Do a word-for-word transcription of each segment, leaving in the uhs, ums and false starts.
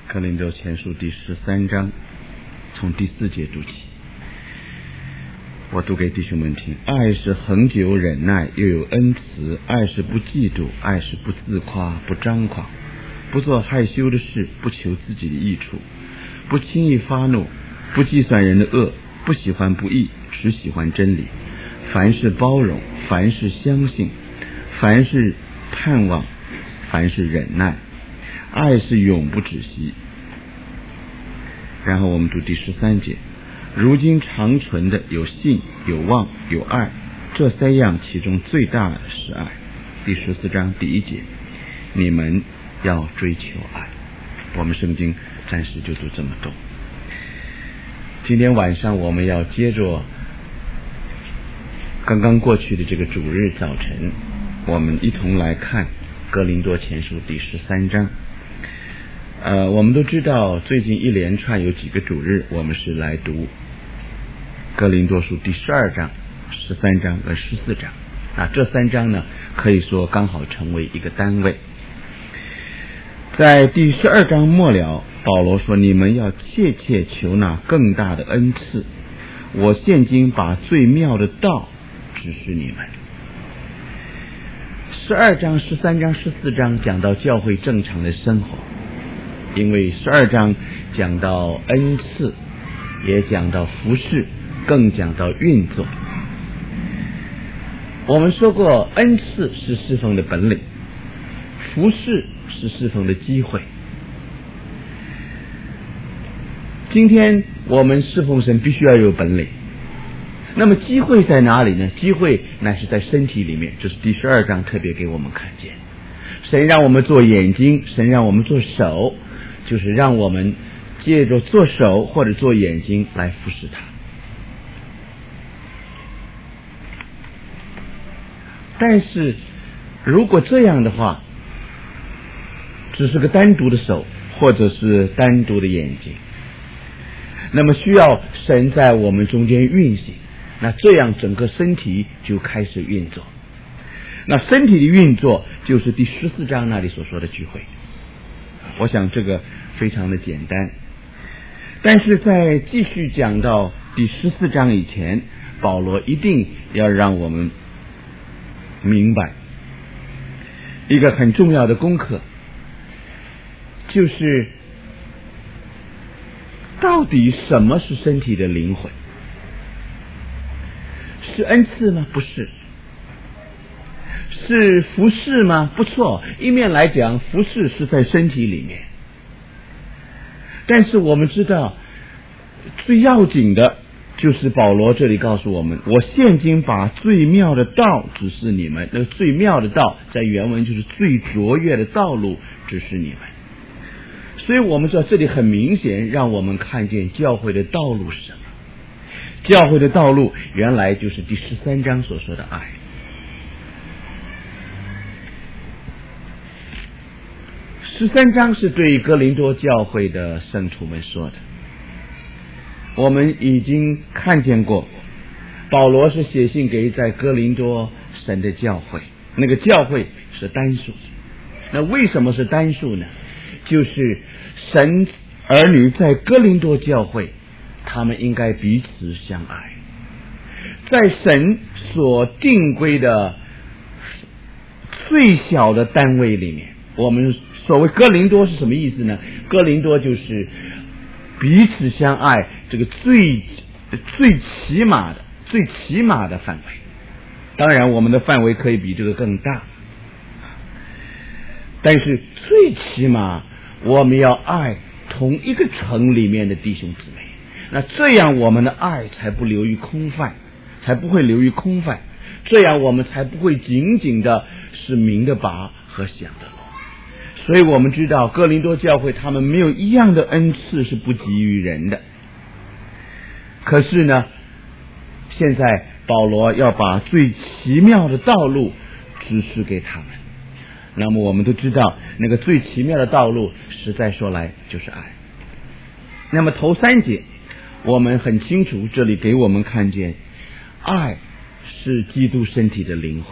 哥林多前书第十三章，从第四节读起。我读给弟兄们听：爱是恒久忍耐，又有恩慈；爱是不嫉妒，爱是不自夸，不张狂，不做害羞的事，不求自己的益处，不轻易发怒，不计算人的恶，不喜欢不义，只喜欢真理。凡事包容，凡事相信，凡事盼望，凡事忍耐。爱是永不止息。然后我们读第十三节：如今长存的有信，有望，有爱，这三样其中最大的是爱。第十四章第一节：你们要追求爱。我们圣经暂时就读这么多。今天晚上我们要接着刚刚过去的这个主日早晨，我们一同来看哥林多前书第十三章。呃，我们都知道最近一连串有几个主日我们是来读哥林多书第十二章、十三章和十四章啊，这三章呢可以说刚好成为一个单位。在第十二章末了，保罗说：你们要切切求那更大的恩赐，我现今把最妙的道指示你们。十二章、十三章、十四章讲到教会正常的生活，因为十二章讲到恩赐，也讲到服事，更讲到运作。我们说过，恩赐是侍奉的本领，服事是侍奉的机会。今天我们侍奉神必须要有本领，那么机会在哪里呢？机会乃是在身体里面，这是第十二章特别给我们看见。神让我们做眼睛，神让我们做手，就是让我们借着做手或者做眼睛来服侍他。但是如果这样的话，只是个单独的手或者是单独的眼睛，那么需要神在我们中间运行，那这样整个身体就开始运作。那身体的运作就是第十四章那里所说的聚会。我想这个非常的简单，但是在继续讲到第十四章以前，保罗一定要让我们明白一个很重要的功课，就是到底什么是身体的灵魂？是恩赐吗？不是。是服事吗？不错，一面来讲，服事是在身体里面，但是我们知道最要紧的就是保罗这里告诉我们：我现今把最妙的道指示你们。那个最妙的道在原文就是最卓越的道路指示你们。所以我们知道这里很明显让我们看见教会的道路是什么。教会的道路原来就是第十三章所说的爱。十三章是对哥林多教会的圣徒们说的。我们已经看见过，保罗是写信给在哥林多神的教会，那个教会是单数。那为什么是单数呢？就是神儿女在哥林多教会，他们应该彼此相爱，在神所定规的最小的单位里面。我们所谓哥林多是什么意思呢？哥林多就是彼此相爱，这个最最起码的最起码的范围。当然我们的范围可以比这个更大，但是最起码我们要爱同一个城里面的弟兄姊妹，那这样我们的爱才不流于空泛，才不会流于空泛，这样我们才不会仅仅的是明的拔和想的落。所以我们知道哥林多教会他们没有一样的恩赐是不给予人的。可是呢，现在保罗要把最奇妙的道路指示给他们。那么我们都知道那个最奇妙的道路实在说来就是爱。那么头三节我们很清楚，这里给我们看见爱是基督身体的灵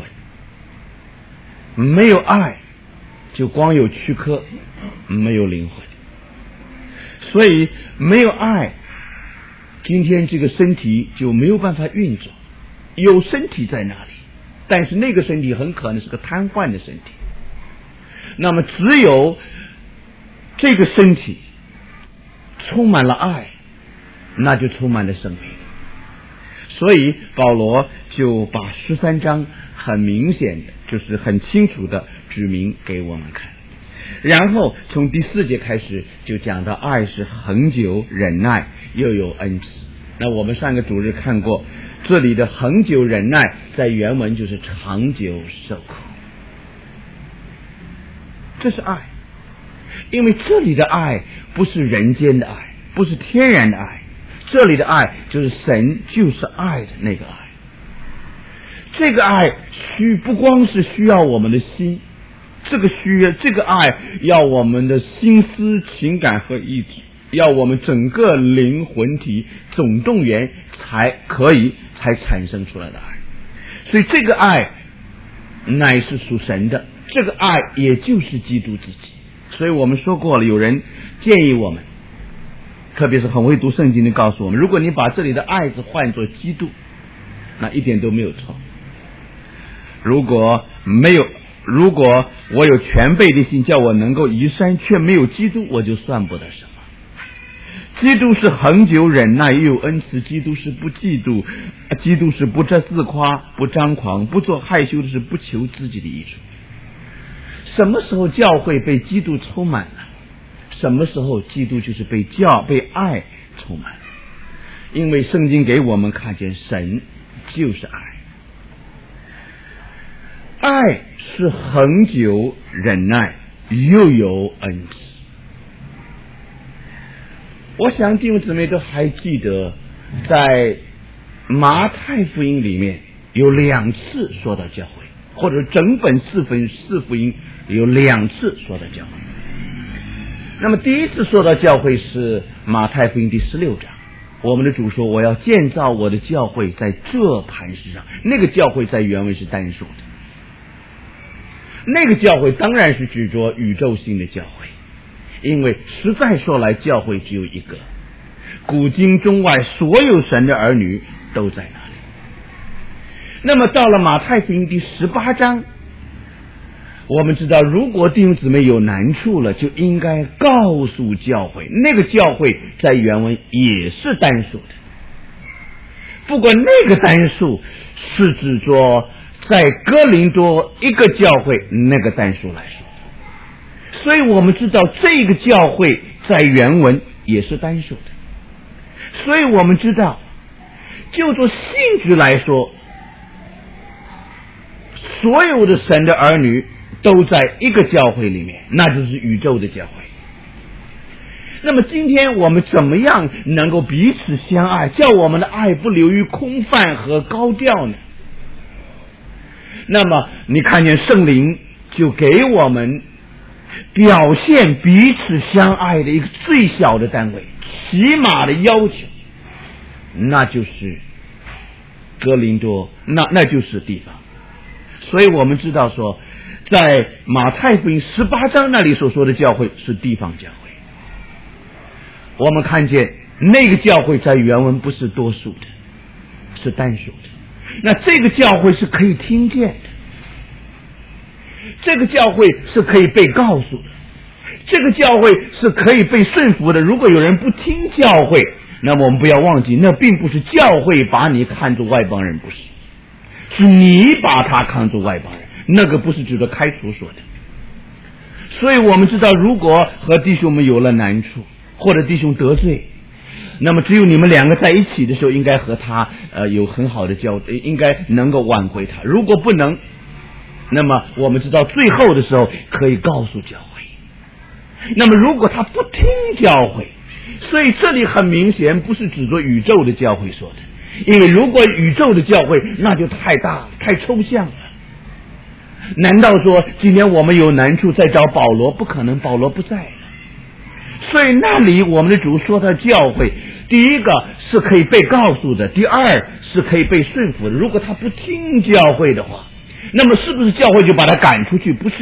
魂，没有爱就光有躯壳，没有灵魂。 所以没有爱，今天这个身体就没有办法运作。有身体在那里，但是那个身体很可能是个瘫痪的身体。那么只有这个身体充满了爱，那就充满了生命。所以保罗就把十三章很明显的，就是很清楚的指明给我们看。然后从第四节开始就讲到爱是恒久忍耐，又有恩慈。那我们上个主日看过，这里的恒久忍耐在原文就是长久受苦，这是爱。因为这里的爱不是人间的爱，不是天然的爱，这里的爱就是神就是爱的那个爱。这个爱需不光是需要我们的心，这个需要这个爱要我们的心思情感和意志，要我们整个灵魂体总动员才可以才产生出来的爱。所以这个爱乃是属神的，这个爱也就是基督自己。所以我们说过了，有人建议我们，特别是很会读圣经的告诉我们，如果你把这里的爱字换作基督，那一点都没有错。如果没有如果我有全备的心叫我能够移山，却没有基督，我就算不得什么。基督是恒久忍耐，又有恩慈。基督是不嫉妒，基督是不自夸，不张狂，不做害羞的事，不求自己的益处。什么时候教会被基督充满了？什么时候基督就是被教被爱充满了？因为圣经给我们看见神就是爱，爱是恒久忍耐，又有恩慈。我想弟兄姊妹都还记得，在马太福音里面有两次说到教会，或者整本四分四福音有两次说到教会。那么第一次说到教会是马太福音第十六章，我们的主说我要建造我的教会在这磐石上。那个教会在原文是单数的，那个教会当然是指着宇宙性的教会，因为实在说来教会只有一个，古今中外所有神的儿女都在那里。那么到了马太福音第十八章，我们知道如果弟兄姊妹有难处了，就应该告诉教会。那个教会在原文也是单数的，不过那个单数是指着在哥林多一个教会那个单数来说，所以我们知道这个教会在原文也是单数的。所以我们知道就做性质来说，所有的神的儿女都在一个教会里面，那就是宇宙的教会。那么今天我们怎么样能够彼此相爱，叫我们的爱不流于空泛和高调呢？那么你看见圣灵就给我们表现彼此相爱的一个最小的单位，起码的要求，那就是哥林多，那那就是地方。所以我们知道说，在马太福音十八章那里所说的教会是地方教会。我们看见那个教会在原文不是多数的，是单数的。那这个教会是可以听见的，这个教会是可以被告诉的，这个教会是可以被顺服的。如果有人不听教会，那么我们不要忘记，那并不是教会把你看作外邦人，不是，是你把他看作外邦人，那个不是指着开除说的。所以我们知道，如果和弟兄们有了难处，或者弟兄得罪，那么只有你们两个在一起的时候，应该和他呃有很好的交，应该能够挽回他。如果不能，那么我们知道最后的时候可以告诉教会。那么如果他不听教会，所以这里很明显不是指着宇宙的教会说的，因为如果宇宙的教会那就太大了，太抽象了。难道说今天我们有难处再找保罗？不可能，保罗不在了。所以那里我们的主说他教会，第一个是可以被告诉的，第二是可以被顺服的。如果他不听教会的话，那么是不是教会就把他赶出去？不是，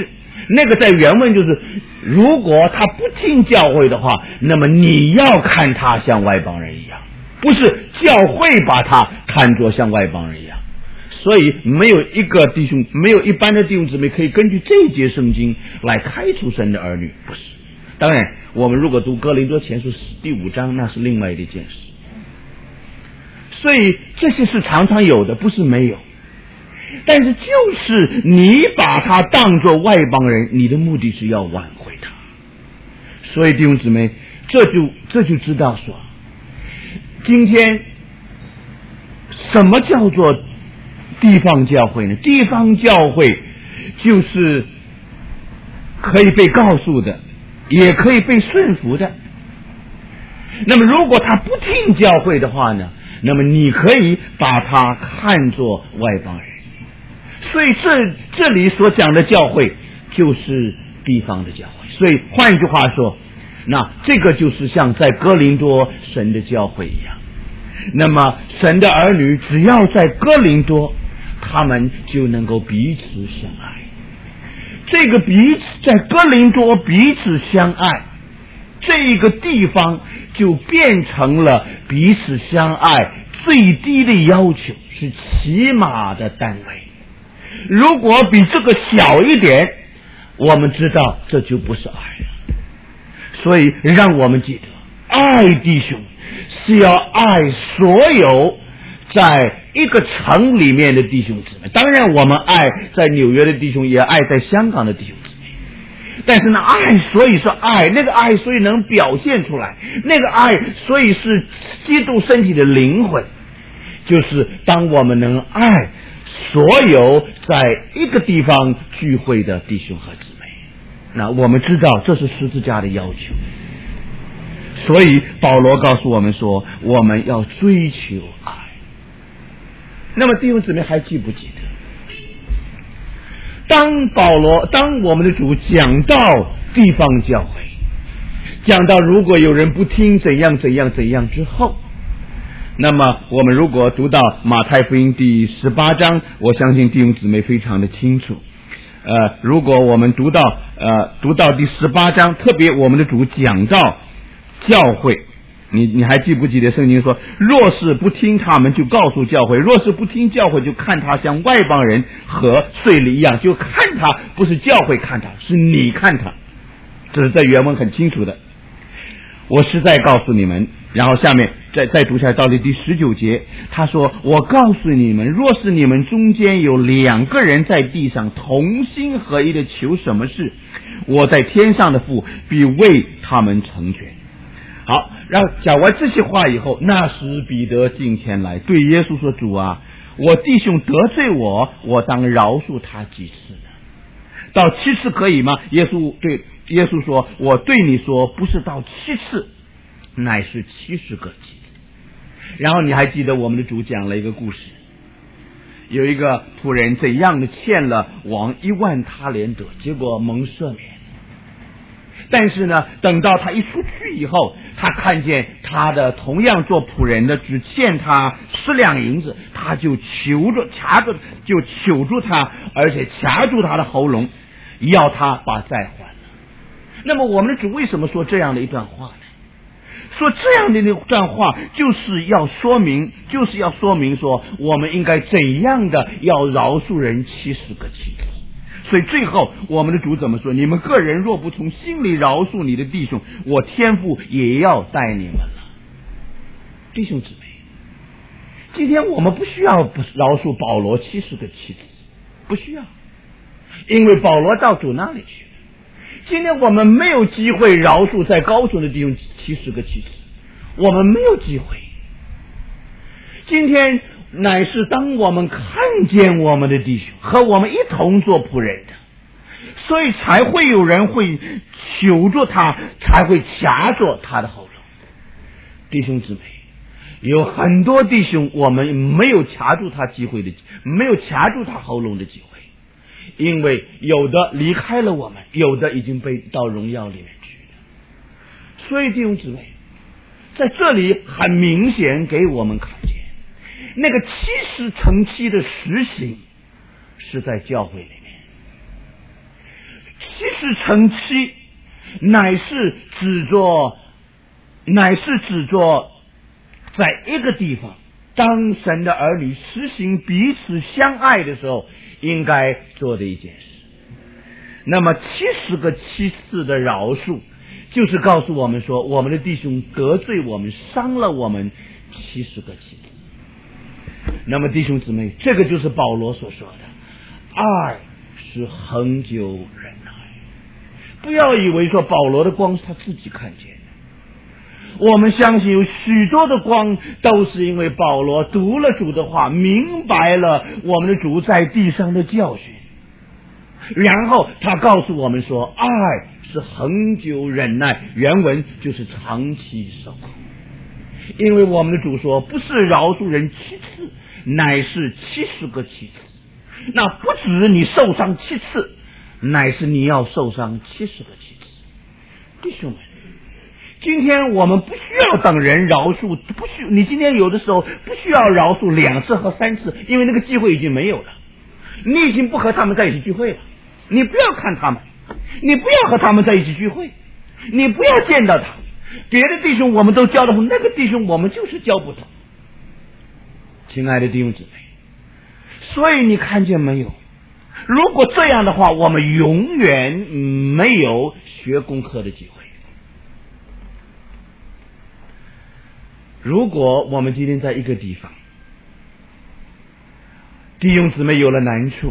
那个在原文就是，如果他不听教会的话，那么你要看他像外邦人一样，不是教会把他看作像外邦人一样。所以没有一个弟兄，没有一般的弟兄姊妹可以根据这一节圣经来开除神的儿女，不是。当然我们如果读哥林多前书第五章，那是另外一件事。所以这些是常常有的，不是没有。但是就是你把他当作外邦人，你的目的是要挽回他。所以弟兄姊妹，这就这就知道说，今天什么叫做地方教会呢？地方教会就是可以被告诉的，也可以被顺服的。那么如果他不听教会的话呢，那么你可以把他看作外邦人。所以这这里所讲的教会就是地方的教会。所以换句话说，那这个就是像在哥林多神的教会一样。那么神的儿女只要在哥林多，他们就能够彼此相爱。这个彼此在哥林多彼此相爱，这一个地方就变成了彼此相爱最低的要求，是起码的单位。如果比这个小一点，我们知道这就不是爱了。所以让我们记得，爱弟兄是要爱所有在一个城里面的弟兄姊妹。当然我们爱在纽约的弟兄，也爱在香港的弟兄姊妹。但是呢，爱所以是爱，那个爱所以能表现出来，那个爱所以是基督身体的灵魂，就是当我们能爱所有在一个地方聚会的弟兄和姊妹。那我们知道这是十字架的要求。所以保罗告诉我们说，我们要追求爱。那么弟兄姊妹还记不记得，当保罗当我们的主讲到地方教会，讲到如果有人不听怎样怎样怎样之后，那么我们如果读到马太福音第十八章，我相信弟兄姊妹非常的清楚。呃，如果我们读到呃读到第十八章，特别我们的主讲到教会，你你还记不记得圣经说，若是不听他们就告诉教会，若是不听教会就看他像外邦人和税吏一样，就看他，不是教会看他，是你看他。这是在原文很清楚的。我实在告诉你们，然后下面再再读下来到第第十九节，他说，我告诉你们，若是你们中间有两个人在地上同心合一的求什么事，我在天上的父必为他们成全。好，然后讲完这些话以后，那时彼得近前来对耶稣说，主啊，我弟兄得罪我，我当饶恕他几次呢？到七次可以吗？耶稣对耶稣说，我对你说，不是到七次，乃是七十个几次。然后你还记得我们的主讲了一个故事，有一个仆人怎样的欠了王一万他连得，结果蒙赦免。但是呢，等到他一出去以后，他看见他的同样做仆人的只欠他十两银子，他就求着掐着就求住他，而且掐住他的喉咙，要他把债还了。那么我们的主为什么说这样的一段话呢？说这样的一段话就是要说明就是要说明说我们应该怎样的要饶恕人七十个七次。所以最后我们的主怎么说？你们个人若不从心里饶恕你的弟兄，我天父也要待你们了。弟兄姊妹，今天我们不需要饶恕保罗七十个七次，不需要，因为保罗到主那里去了。今天我们没有机会饶恕在高雄的弟兄七十个七次，我们没有机会。今天乃是当我们看见我们的弟兄和我们一同做仆人的，所以才会有人会求着他，才会掐着他的喉咙。弟兄姊妹，有很多弟兄我们没有掐住他机会的，没有掐住他喉咙的机会，因为有的离开了我们，有的已经被到荣耀里面去了。所以弟兄姊妹，在这里很明显给我们看见，那个七十乘七的实行是在教会里面，七是成妻，乃是指着，乃是指着在一个地方，当神的儿女实行彼此相爱的时候应该做的一件事。那么七十个七次的饶恕，就是告诉我们说，我们的弟兄得罪我们，伤了我们七十个七次。那么弟兄姊妹，这个就是保罗所说的爱是恒久忍耐。不要以为说保罗的光是他自己看见的，我们相信有许多的光都是因为保罗读了主的话，明白了我们的主在地上的教训，然后他告诉我们说，爱是恒久忍耐，原文就是长期受苦。因为我们的主说，不是饶恕人七次，乃是七十个七次。那不止你受伤七次，乃是你要受伤七十个七次。弟兄们，今天我们不需要等人饶恕，不需你今天有的时候不需要饶恕两次和三次，因为那个机会已经没有了，你已经不和他们在一起聚会了，你不要看他们，你不要和他们在一起聚会，你不要见到他。别的弟兄我们都教得通，那个弟兄我们就是教不通。亲爱的弟兄姊妹，所以你看见没有，如果这样的话，我们永远没有学功课的机会。如果我们今天在一个地方，弟兄姊妹有了难处，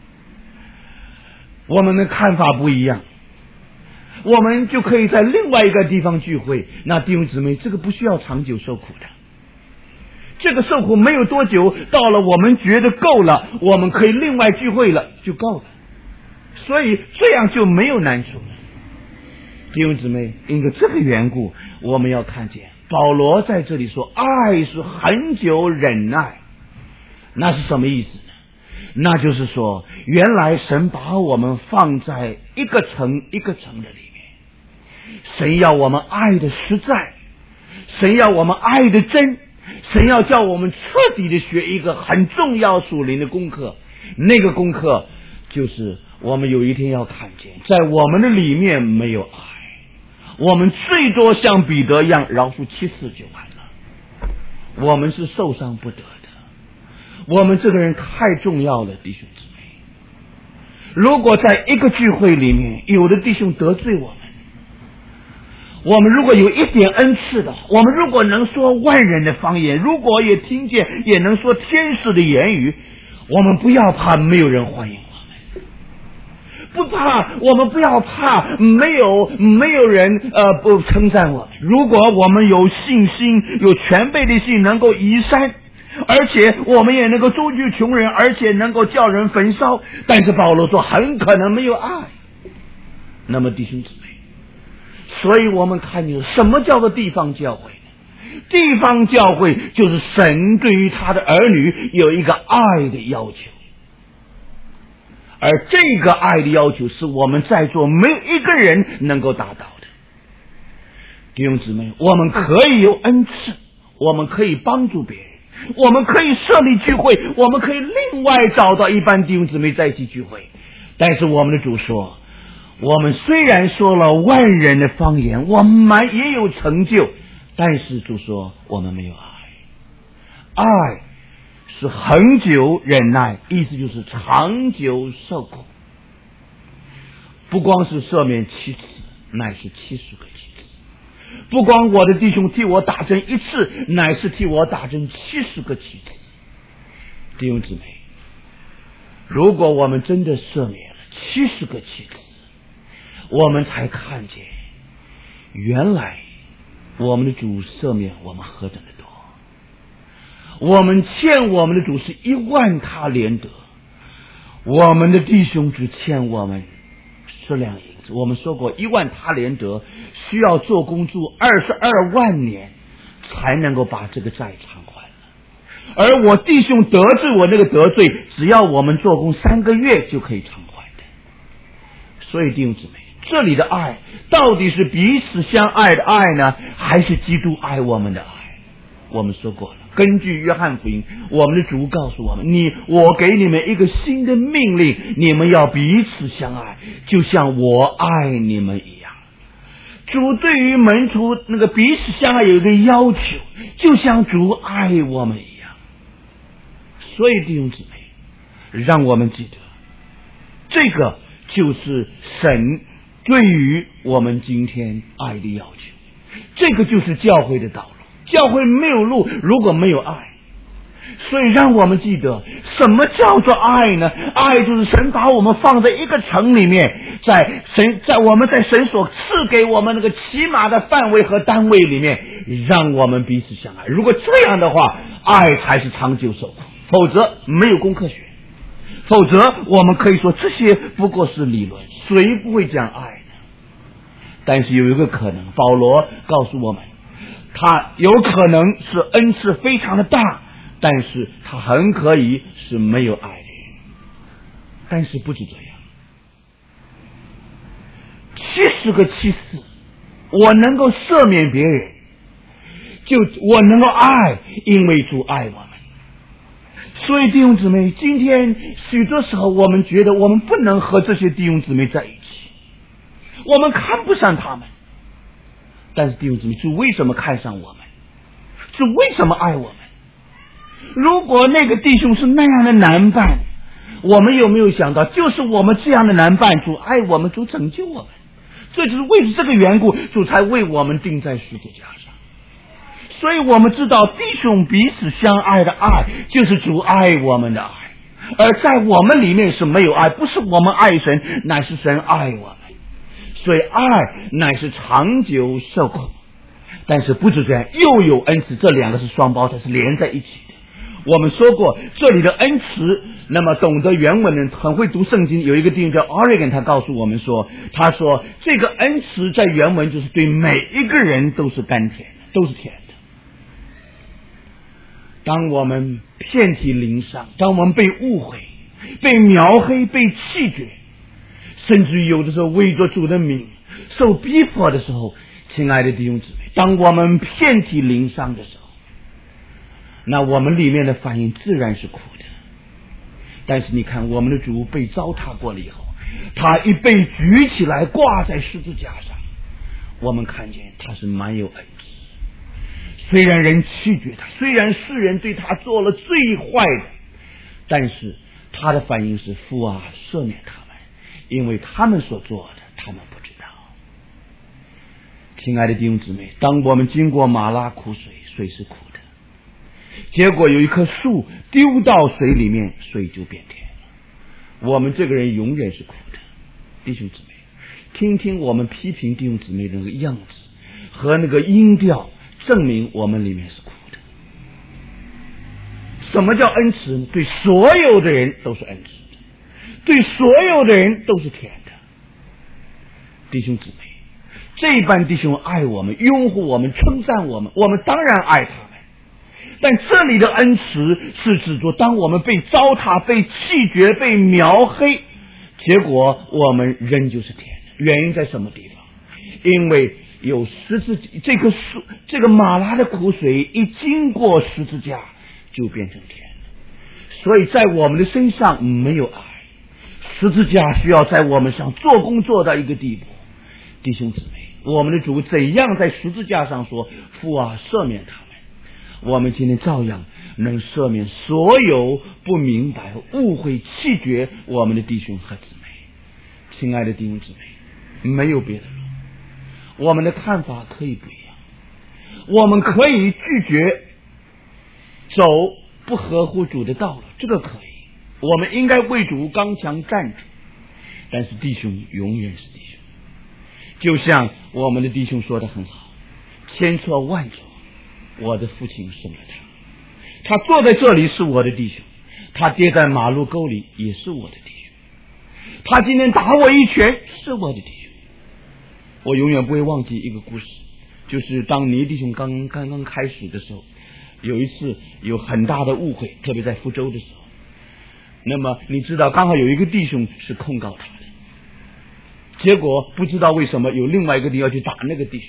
我们的看法不一样，我们就可以在另外一个地方聚会。那弟兄姊妹，这个不需要长久受苦的，这个受苦没有多久，到了我们觉得够了，我们可以另外聚会了就够了，所以这样就没有难处了。弟兄姊妹，因为这个缘故，我们要看见保罗在这里说爱是恒久忍耐，那是什么意思呢？那就是说，原来神把我们放在一个城一个城的里面，神要我们爱的实在，神要我们爱的真，神要叫我们彻底的学一个很重要属灵的功课。那个功课就是我们有一天要看见，在我们的里面没有爱，我们最多像彼得一样饶恕七次就完了，我们是受伤不得的。我们这个人太重要了，弟兄姊妹。如果在一个聚会里面，有的弟兄得罪我们，我们如果有一点恩赐的，我们如果能说万人的方言，如果也听见也能说天使的言语，我们不要怕没有人欢迎我们，不怕，我们不要怕没有没有人呃不称赞我们。如果我们有信心，有全备的信，能够移山，而且我们也能够周济穷人，而且能够叫人焚烧，但是保罗说很可能没有爱。那么弟兄姊妹，所以我们看见什么叫做地方教会呢？地方教会就是神对于他的儿女有一个爱的要求，而这个爱的要求是我们在座没有一个人能够达到的。弟兄姊妹，我们可以有恩赐，我们可以帮助别人，我们可以设立聚会，我们可以另外找到一班弟兄姊妹在一起聚会。但是我们的主说，我们虽然说了万人的方言，我们也有成就，但是主说我们没有爱。爱是恒久忍耐，意思就是长久受苦，不光是赦免七次，乃是七十个七次。不光我的弟兄替我打针一次，乃是替我打针七十个七次。弟兄姊妹，如果我们真的赦免了七十个七次，我们才看见原来我们的主赦免我们何等的多。我们欠我们的主是一万他连得，我们的弟兄只欠我们十两银子。我们说过，一万他连得需要做工做二十二万年才能够把这个债偿还了，而我弟兄得罪我那个得罪，只要我们做工三个月就可以偿还的。所以弟兄姊妹，这里的爱到底是彼此相爱的爱呢，还是基督爱我们的爱？我们说过了， 根据约翰福音，我们的主告诉我们，你我给你们一个新的命令，你们要彼此相爱，就像我爱你们一样。主对于门徒那个彼此相爱有一个要求，就像主爱我们一样。所以弟兄姊妹，让我们记得，这个就是神对于我们今天爱的要求，这个就是教会的道路。教会没有路，如果没有爱。所以让我们记得，什么叫做爱呢？爱就是神把我们放在一个城里面，在神在我们在神所赐给我们那个起码的范围和单位里面，让我们彼此相爱。如果这样的话，爱才是长久守护，否则没有功课学，否则我们可以说这些不过是理论，谁不会这样爱呢？但是有一个可能，保罗告诉我们，他有可能是恩赐非常的大，但是他很可以是没有爱的人。但是不止这样，七十个七次我能够赦免别人，就我能够爱，因为主爱我们。所以弟兄姊妹，今天许多时候我们觉得我们不能和这些弟兄姊妹在一起，我们看不上他们。但是弟兄姊妹，主为什么看上我们？主为什么爱我们？如果那个弟兄是那样的男伴，我们有没有想到，就是我们这样的男伴，主爱我们，主拯救我们。这就是为了这个缘故，主才为我们钉在十字架上。所以我们知道，弟兄彼此相爱的爱，就是主爱我们的爱。而在我们里面是没有爱，不是我们爱神，乃是神爱我们。所以爱乃是长久受苦。但是不止这样，又有恩慈，这两个是双胞胎，是连在一起的。我们说过，这里的恩慈，那么懂得原文的人很会读圣经，有一个弟兄叫 Oregon， 他告诉我们说，他说这个恩慈在原文就是对每一个人都是甘甜的，都是甜的。当我们遍体鳞伤，当我们被误会、被描黑、被弃绝，甚至有的时候为着主的名受逼迫的时候，亲爱的弟兄姊妹，当我们遍体鳞伤的时候，那我们里面的反应自然是苦的。但是你看，我们的主被糟蹋过了以后，他一被举起来挂在十字架上，我们看见他是蛮有恩慈。虽然人弃绝他，虽然世人对他做了最坏的，但是他的反应是，父啊，赦免他们，因为他们所做的他们不知道。亲爱的弟兄姊妹，当我们经过马拉苦水，水是苦的，结果有一棵树丢到水里面，水就变甜了。我们这个人永远是苦的。弟兄姊妹，听听我们批评弟兄姊妹的那个样子和那个音调，证明我们里面是苦的。什么叫恩慈呢？对所有的人都是恩慈的，对所有的人都是甜的。弟兄姊妹，这一班弟兄爱我们，拥护我们，称赞我们，我们当然爱他们。但这里的恩慈是指着当我们被糟蹋、被弃绝、被描黑，结果我们仍旧是甜的。原因在什么地方？因为有十字这个树，这个马拉的苦水一经过十字架就变成甜的。所以在我们的身上没有爱，十字架需要在我们上做工做到一个地步。弟兄姊妹，我们的主怎样在十字架上说，父啊，赦免他们，我们今天照样能赦免所有不明白、误会、弃绝我们的弟兄和姊妹。亲爱的弟兄姊妹，没有别的路，我们的看法可以不一样，我们可以拒绝走不合乎主的道路，这个可以，我们应该为主刚强站住。但是弟兄永远是弟兄，就像我们的弟兄说得很好，千错万错，我的父亲生了他，他坐在这里是我的弟兄，他跌在马路沟里也是我的弟兄，他今天打我一拳是我的弟兄。我永远不会忘记一个故事，就是当倪弟兄刚刚刚开始的时候，有一次有很大的误会，特别在福州的时候，那么你知道刚好有一个弟兄是控告他的，结果不知道为什么有另外一个弟兄要去打那个弟兄，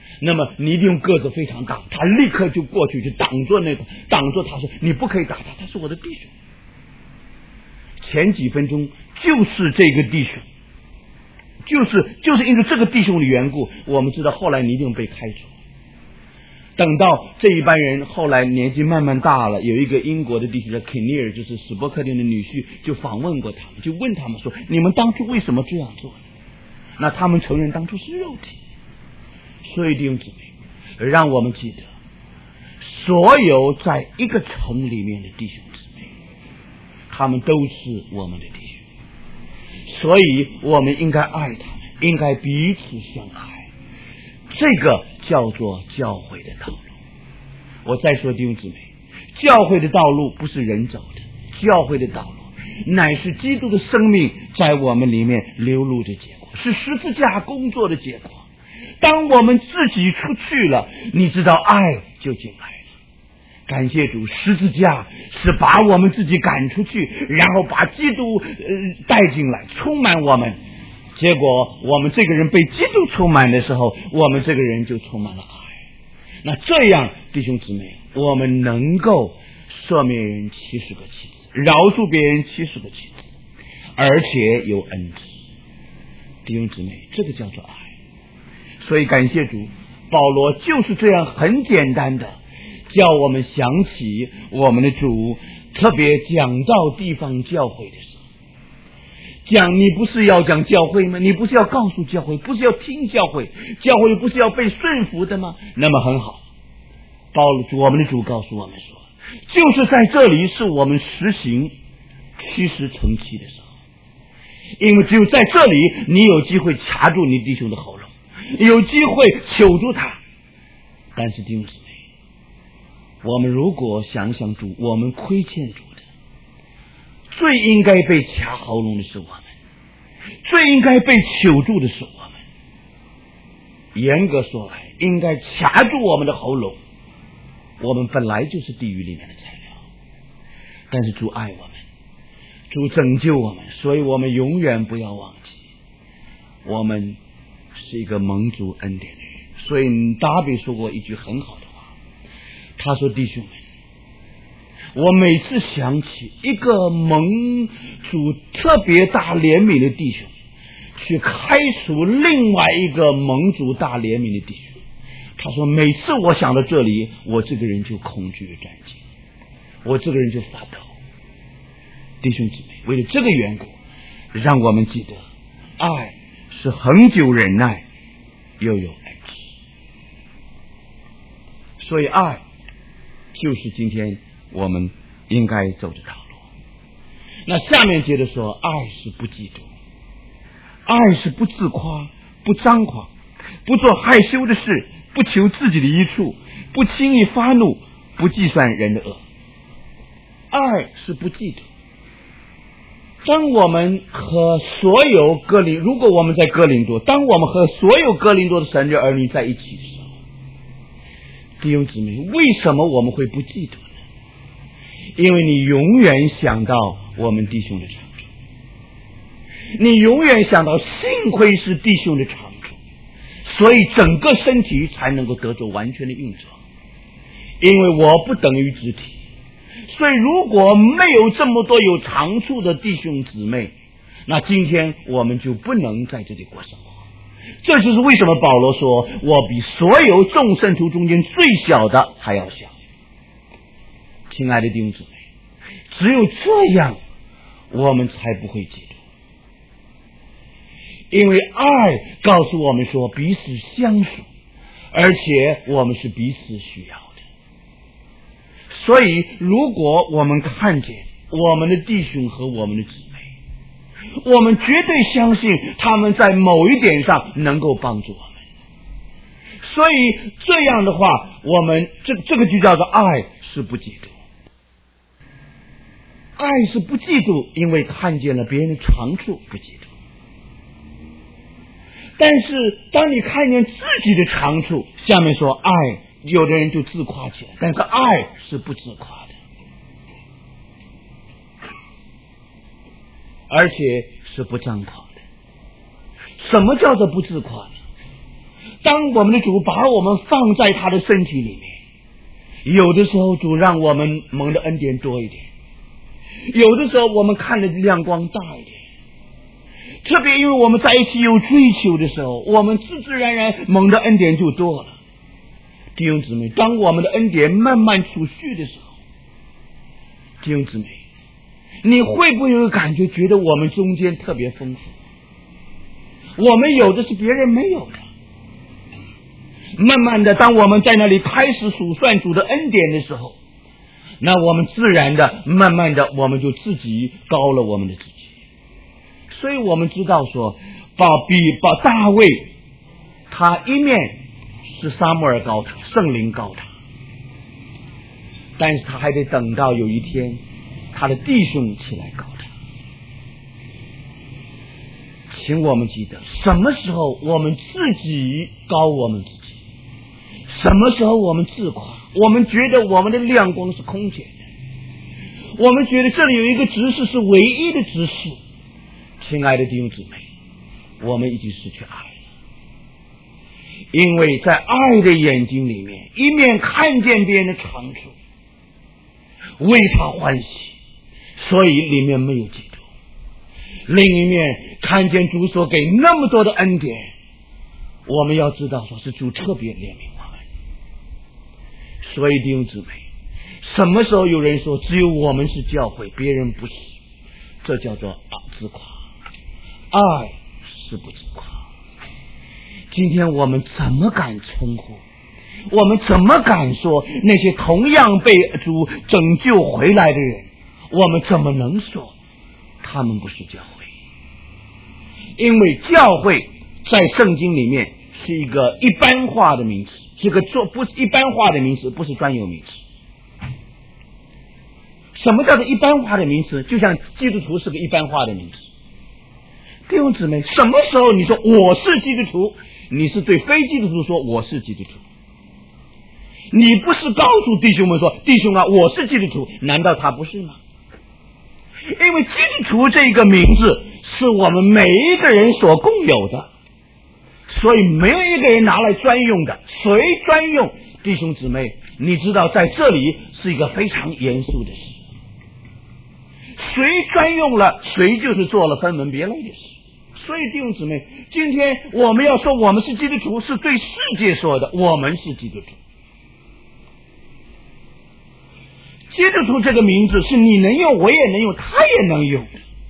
那么你一定用个子非常大，他立刻就过去去挡住那个挡住他说你不可以打他，他是我的弟兄。前几分钟就是这个弟兄，就是就是因为这个弟兄的缘故，我们知道后来你一定被开除。等到这一班人后来年纪慢慢大了，有一个英国的弟兄叫 Kinnear， 就是史波克丁的女婿，就访问过他们，就问他们说你们当初为什么这样做呢？那他们承认当初是肉体。所以弟兄姊妹，让我们记得所有在一个城里面的弟兄姊妹，他们都是我们的弟兄，所以我们应该爱他们，应该彼此相爱，这个叫做教会的道路。我再说弟兄姊妹，教会的道路不是人走的，教会的道路乃是基督的生命在我们里面流露的结果，是十字架工作的结果。当我们自己出去了，你知道爱就进来了。感谢主，十字架是把我们自己赶出去，然后把基督呃带进来，充满我们。结果我们这个人被基督充满的时候，我们这个人就充满了爱。那这样弟兄姊妹，我们能够赦免人七十个妻子，饶恕别人七十个妻子，而且有恩慈。弟兄姊妹，这个叫做爱。所以感谢主，保罗就是这样很简单的叫我们想起我们的主，特别讲到地方教会的时候，讲你不是要讲教会吗？你不是要告诉教会，不是要听教会，教会不是要被顺服的吗？那么很好，保罗我们的主告诉我们说，就是在这里是我们实行七十乘七的时候，因为只有在这里你有机会卡住你弟兄的喉咙，有机会求住他。但是弟兄姊妹，我们如果想想主，我们亏欠主的，最应该被卡喉咙的是我们，最应该被求住的是我们。严格说来，应该卡住我们的喉咙，我们本来就是地狱里面的材料。但是主爱我们，主拯救我们，所以我们永远不要忘记，我们是一个蒙主恩典的人。所以达比说过一句很好的话，他说，弟兄们，我每次想起一个蒙主特别大怜悯的弟兄去开除另外一个蒙主大怜悯的弟兄，他说每次我想到这里，我这个人就恐惧战兢，我这个人就发抖。弟兄姊妹，为了这个缘故，让我们记得爱是恒久忍耐，又有恩慈。所以爱就是今天我们应该走的道路。那下面接着说，爱是不嫉妒，爱是不自夸，不张狂，不做害羞的事，不求自己的益处，不轻易发怒，不计算人的恶。爱是不嫉妒。当我们和所有哥林，如果我们在哥林多，当我们和所有哥林多的神的儿女在一起的时候，弟兄姊妹，为什么我们会不嫉妒呢？因为你永远想到我们弟兄的长处，你永远想到幸亏是弟兄的长处，所以整个身体才能够得着完全的运作。因为我不等于肢体，所以如果没有这么多有长处的弟兄姊妹，那今天我们就不能在这里过生活。这就是为什么保罗说，我比所有众圣徒中间最小的还要小。亲爱的弟兄姊妹，只有这样我们才不会嫉妒，因为爱告诉我们说彼此相属，而且我们是彼此需要的。所以如果我们看见我们的弟兄和我们的姊妹，我们绝对相信他们在某一点上能够帮助我们。所以这样的话，我们这这个就叫做爱是不嫉妒。爱是不嫉妒，因为看见了别人的长处不嫉妒。但是当你看见自己的长处，下面说爱，有的人就自夸起来，但是爱是不自夸的，而且是不张狂的。什么叫做不自夸呢？ 当我们的主把我们放在他的身体里面，有的时候主让我们蒙的恩典多一点，有的时候我们看的亮光大一点，特别因为我们在一起有追求的时候，我们自自然然蒙的恩典就多了。弟兄姊妹，当我们的恩典慢慢储蓄的时候，弟兄姊妹，你会不会有感觉觉得我们中间特别丰富？我们有的是别人没有的。慢慢的，当我们在那里开始数算主的恩典的时候，那我们自然的慢慢的我们就自己高了我们的自己。所以我们知道说，把比把大卫他一面是撒母耳高他，圣灵高他，但是他还得等到有一天他的弟兄起来高他。请我们记得，什么时候我们自己高我们自己，什么时候我们自夸，我们觉得我们的亮光是空前的，我们觉得这里有一个执事是唯一的执事，亲爱的弟兄姊妹，我们已经失去爱了。因为在爱的眼睛里面，一面看见别人的长处，为他欢喜，所以里面没有嫉妒；另一面看见主所给那么多的恩典，我们要知道说是主特别怜悯我们。所以弟兄姊妹，什么时候有人说只有我们是教会，别人不是，这叫做自夸。爱是不自夸。今天我们怎么敢称呼，我们怎么敢说那些同样被主拯救回来的人，我们怎么能说他们不是教会？因为教会在圣经里面是一个一般化的名词，这个做不是一般化的名词，不是专有名词。什么叫做一般化的名词？就像基督徒是个一般化的名词。弟兄姊妹，什么时候你说我是基督徒，你是对非基督徒说我是基督徒，你不是告诉弟兄们说弟兄啊我是基督徒，难道他不是吗？因为基督徒这个名字是我们每一个人所共有的，所以没有一个人拿来专用的。谁专用？弟兄姊妹，你知道在这里是一个非常严肃的事，谁专用了谁就是做了分门别类的事。所以弟兄姊妹，今天我们要说我们是基督徒，是对世界说的，我们是基督徒。基督徒这个名字是你能用，我也能用，他也能用。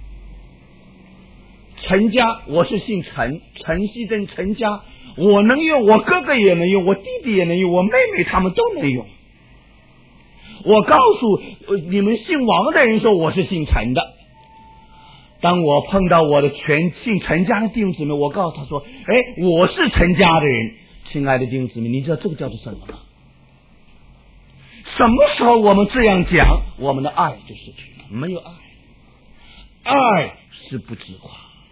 陈家，我是姓陈，陈锡珍，陈家，我能用，我哥哥也能用，我弟弟也能用，我妹妹他们都能用。我告诉你们姓王的人说我是姓陈的，当我碰到我的全姓陈家的弟兄姊妹，我告诉他说哎，我是陈家的人。亲爱的弟兄姊妹，你知道这个叫做什么吗？什么时候我们这样讲，我们的爱就失去了。没有爱，爱是不自夸。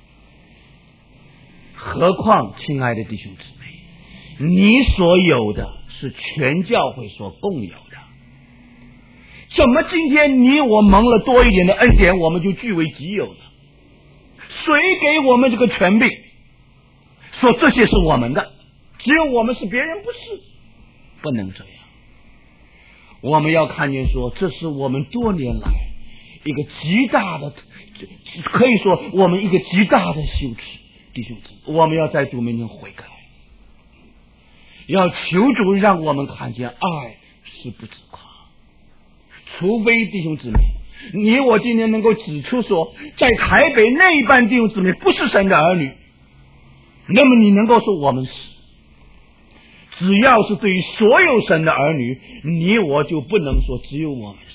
何况亲爱的弟兄姊妹，你所有的是全教会所共有的，怎么今天你我蒙了多一点的恩典，我们就据为己有呢？谁给我们这个权柄说这些是我们的，只有我们是别人不是？不能这样。我们要看见说这是我们多年来一个极大的，可以说我们一个极大的羞耻。弟兄姊妹，我们要在主面前悔改，要求主让我们看见爱是不自夸。除非弟兄姊妹你我今天能够指出说在台北那一半弟兄姊妹不是神的儿女，那么你能够说我们是。只要是对于所有神的儿女，你我就不能说只有我们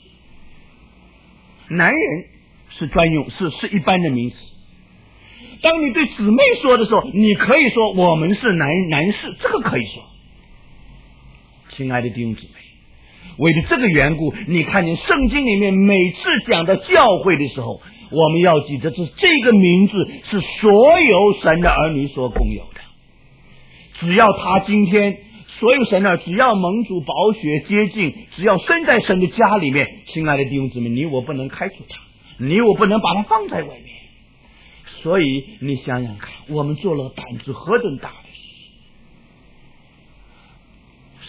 是。男人是专用，是是一般的名词。当你对姊妹说的时候，你可以说我们是男男士，这个可以说。亲爱的弟兄姊妹，为了这个缘故，你看见圣经里面每次讲到教会的时候，我们要记得这这个名字是所有神的儿女所共有的。只要他今天所有神儿，只要蒙主宝血接近，只要生在神的家里面，亲爱的弟兄姊妹，你我不能开除他，你我不能把他放在外面。所以你想想看，我们做了胆子何等大的事！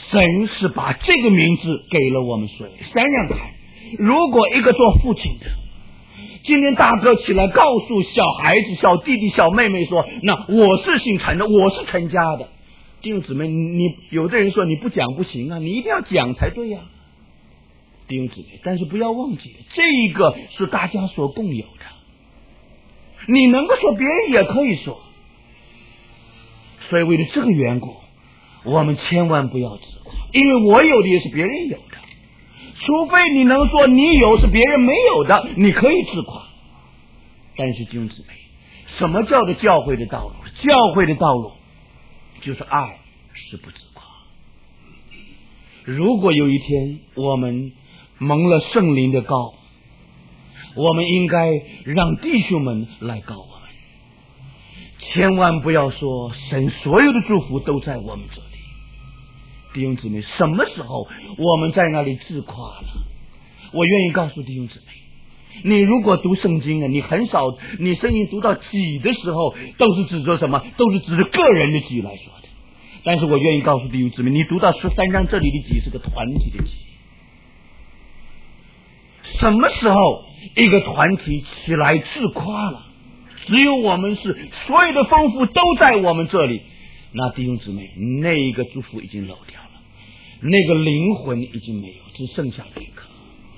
神是把这个名字给了我们所有人。想想看，如果一个做父亲的今天大哥起来告诉小孩子、小弟弟、小妹妹说，那我是姓陈的，我是陈家的，弟兄姊妹，你有的人说你不讲不行啊，你一定要讲才对呀、啊，弟兄姊妹，但是不要忘记，这一个是大家所共有的，你能够说，别人也可以说。所以为了这个缘故，我们千万不要自夸，因为我有的也是别人有的，除非你能说你有是别人没有的，你可以自夸。但是弟兄姊妹，什么叫做教会的道路？教会的道路就是爱，是不自夸。如果有一天我们蒙了圣灵的膏，我们应该让弟兄们来膏我们，千万不要说神所有的祝福都在我们这里。弟兄姊妹，什么时候我们在那里自夸了？我愿意告诉弟兄姊妹，你如果读圣经啊，你很少，你圣经读到己的时候，都是指着什么？都是指着个人的己来说的。但是我愿意告诉弟兄姊妹，你读到十三章这里的己是个团体的己。什么时候一个团体起来自夸了？只有我们是所有的丰富都在我们这里，那弟兄姊妹，那一个祝福已经漏掉了，那个灵魂已经没有，只剩下一个，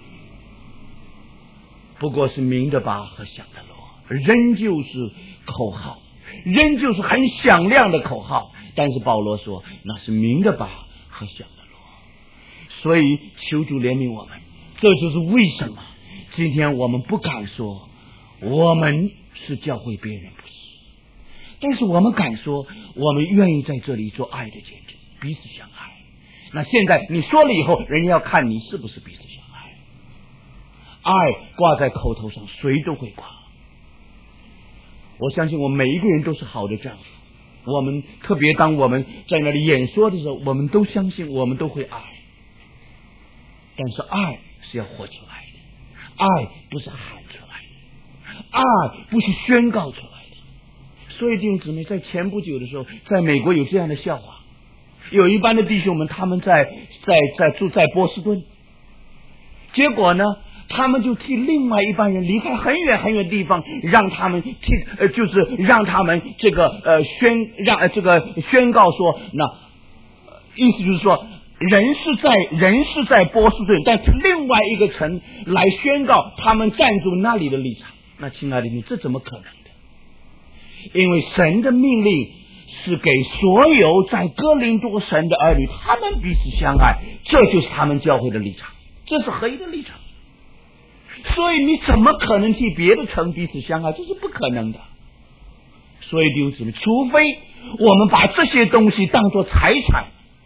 不过是明的拔和响的锣，仍旧是口号，仍旧是很响亮的口号，但是保罗说那是明的拔和响的锣。所以求主怜悯我们，这就是为什么今天我们不敢说我们是教会，别人不是，但是我们敢说我们愿意在这里做爱的见证，彼此相爱。那现在你说了以后，人家要看你是不是彼此相爱。爱挂在口头上，谁都会挂。我相信我们每一个人都是好的丈夫，我们特别当我们在那里演说的时候，我们都相信我们都会爱，但是爱是要活出来的，爱不是喊出来的，爱不是宣告出来的。所以弟兄姊妹，在前不久的时候，在美国有这样的笑话，有一班的弟兄们，他们在在在住在波士顿，结果呢，他们就替另外一班人离开很远很远的地方，让他们替呃，就是让他们这个呃宣让呃这个宣告说，那、呃、意思就是说，人是在人是在波士顿，但是另外一个城来宣告他们站住那里的立场。那亲爱的你，这怎么可能的？因为神的命令是给所有在哥林多神的儿女，他们彼此相爱，这就是他们教会的立场，这是合一的立场。所以你怎么可能替别的城彼此相爱？这是不可能的。所以弟兄姊妹，除非我们把这些东西当作财产，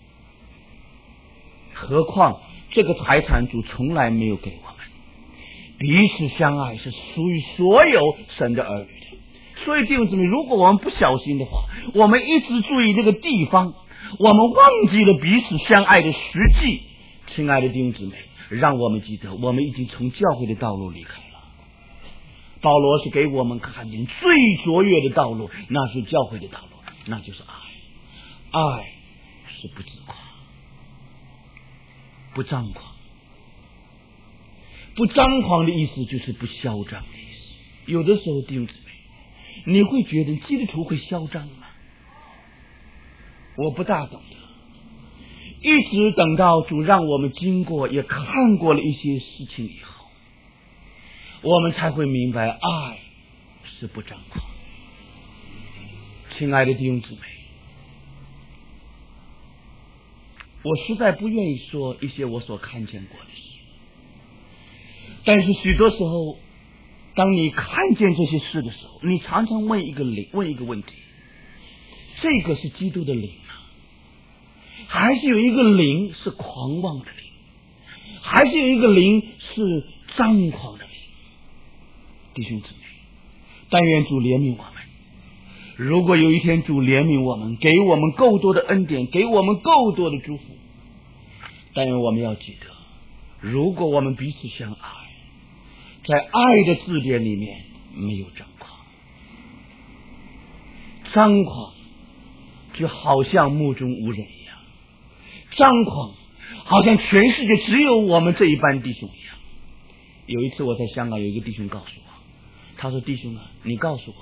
何况这个财产主从来没有给我们。彼此相爱是属于所有神的儿女的。所以弟兄姊妹，如果我们不小心的话，我们一直注意这个地方，我们忘记了彼此相爱的实际。亲爱的弟兄姊妹，让我们记得，我们已经从教会的道路离开了。保罗是给我们看见最卓越的道路，那是教会的道路，那就是爱。爱是不自夸，不张狂。不张狂的意思就是不嚣张的意思。有的时候弟兄姊妹，你会觉得基督徒会嚣张吗？我不大懂得。一直等到主让我们经过也看过了一些事情以后，我们才会明白爱是不张狂。亲爱的弟兄姊妹，我实在不愿意说一些我所看见过的事，但是许多时候当你看见这些事的时候，你常常问一个灵问一个问题，这个是基督的灵吗？还是有一个灵是狂妄的灵？还是有一个灵是张狂的灵？弟兄姊妹，但愿主怜悯我们。如果有一天主怜悯我们，给我们够多的恩典，给我们够多的祝福，但愿我们要记得，如果我们彼此相爱，在爱的字典里面没有张狂。张狂就好像目中无人一样， 张狂，好像全世界只有我们这一班弟兄一样。有一次我在香港，有一个弟兄告诉我，他说：弟兄啊，你告诉我，